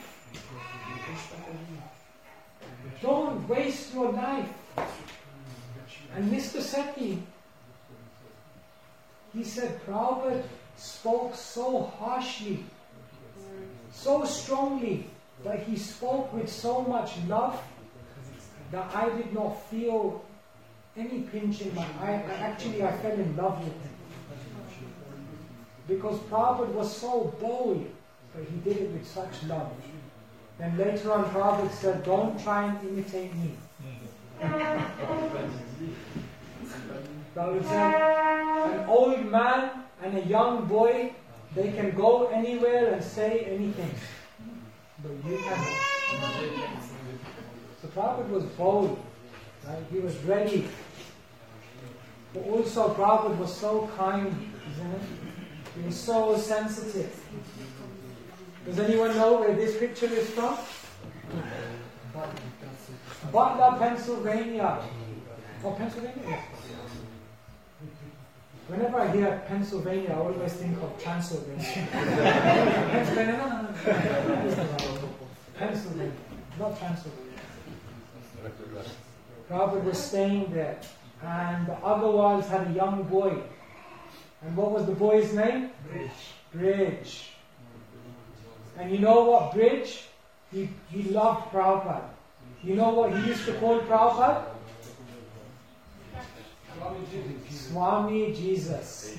Don't waste your life. And Mr. Sethi, he said, Prabhupada spoke so harshly, so strongly, but he spoke with so much love that I did not feel any pinch in my eye. Actually, I fell in love with him. Because Prabhupada was so bold, but he did it with such love. Then later on, Prabhupada said, don't try and imitate me. Prabhupada said, an old man and a young boy, they can go anywhere and say anything. But you cannot. So Prabhupada was bold. Right? He was ready. But also Prabhupada was so kind, isn't it? He was so sensitive. Does anyone know where this picture is from? Butler, Pennsylvania. Oh, Pennsylvania? Yes. Whenever I hear Pennsylvania, I always think of Transylvania. Pennsylvania? No. Pennsylvania, not Transylvania. Prabhupada was staying there, and the Agarwals had a young boy. And what was the boy's name? Bridge. And you know what, Bridge? He loved Prabhupada. You know what he used to call Prabhupada? Swami Jesus.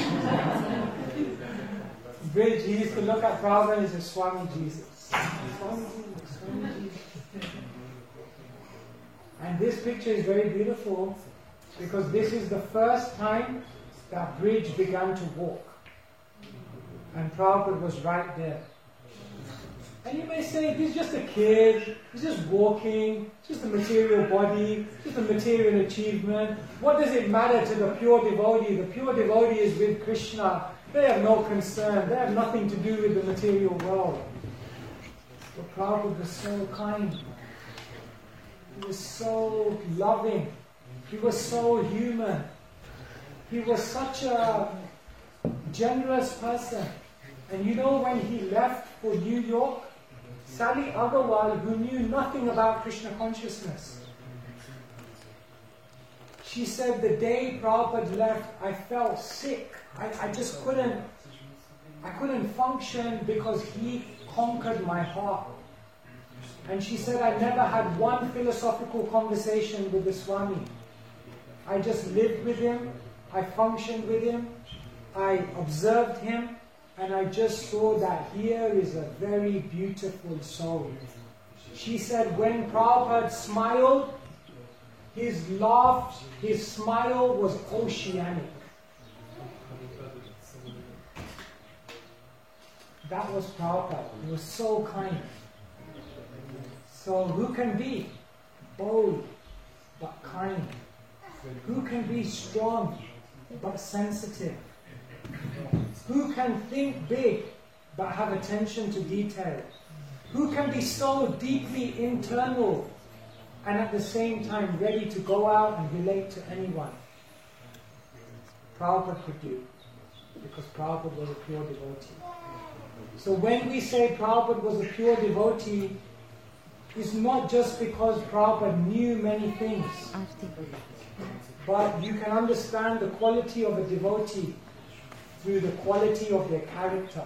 Bridge, he used to look at Prabhupada and he said, Swami Jesus. Swami Jesus, Swami Jesus. And this picture is very beautiful because this is the first time that Bridge began to walk. And Prabhupada was right there. And you may say, he's just a kid, he's just walking, just a material body, just a material achievement. What does it matter to the pure devotee? The pure devotee is with Krishna. They have no concern, they have nothing to do with the material world. But Prabhupada was so kind. He was so loving. He was so human. He was such a generous person. And you know when he left for New York, Sally Agarwal, who knew nothing about Krishna consciousness, she said the day Prabhupada left, I felt sick. I just couldn't function because he conquered my heart. And she said, I never had one philosophical conversation with the Swami. I just lived with him, I functioned with him, I observed him, and I just saw that here is a very beautiful soul. She said, when Prabhupada smiled, his laugh, his smile was oceanic. That was Prabhupada. He was so kind. So who can be bold but kind? Who can be strong but sensitive? Who can think big but have attention to detail? Who can be so deeply internal and at the same time ready to go out and relate to anyone? Prabhupada could do, because Prabhupada was a pure devotee. So when we say Prabhupada was a pure devotee, it's not just because Prabhupada knew many things, but you can understand the quality of a devotee through the quality of their character.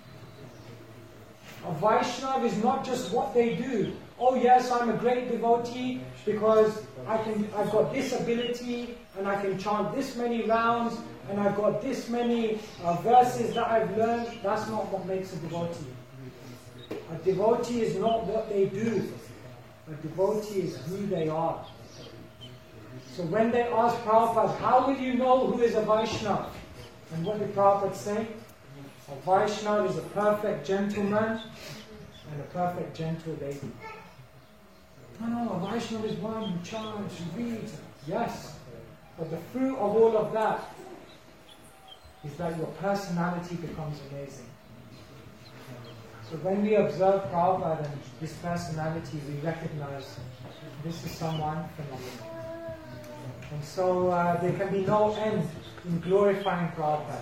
A Vaishnava is not just what they do. Oh yes, I'm a great devotee because I've got this ability and I can chant this many rounds and I've got this many verses that I've learned. That's not what makes a devotee. A devotee is not what they do. A devotee is who they are. So when they ask Prabhupada, how will you know who is a Vaishnava? And what did Prabhupada say? A Vaishnava is a perfect gentleman and a perfect gentle lady. No, a Vaishnava is one who chants, who reads. Yes, but the fruit of all of that is that your personality becomes amazing. So when we observe Prabhupada and his personality, we recognize this is someone phenomenal. And so there can be no end in glorifying Prabhupada.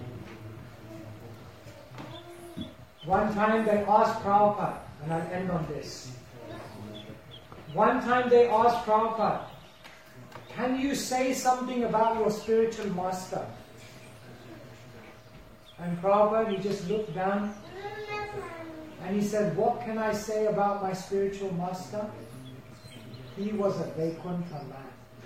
One time they asked Prabhupada, and I'll end on this. One time they asked Prabhupada, can you say something about your spiritual master? And Prabhupada, he just looked down and he said, what can I say about my spiritual master? He was a Vaikuntha man.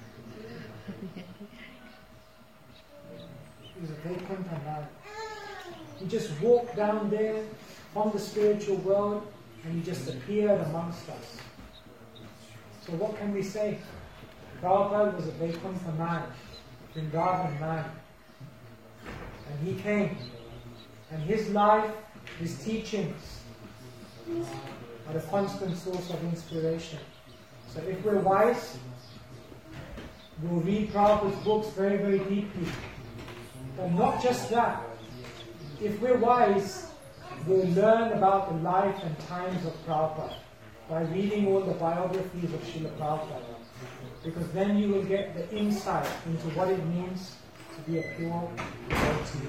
He was a Vaikuntha man. He just walked down there from the spiritual world and he just appeared amongst us. So what can we say? Prabhupada was a Vaikuntha man, Vrindavan man. And he came. And his life, his teachings are a constant source of inspiration. So if we're wise, we'll read Prabhupada's books very, very deeply. But not just that. If we're wise, we'll learn about the life and times of Prabhupada by reading all the biographies of Srila Prabhupada. Because then you will get the insight into what it means to be a pure devotee.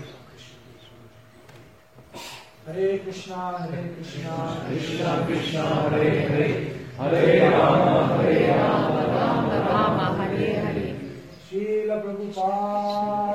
Hare Krishna, Hare Krishna, Krishna Krishna, Hare Hare, Hare Rama, Hare Rama, Rama Rama, Hare Hare. Srila Prabhupada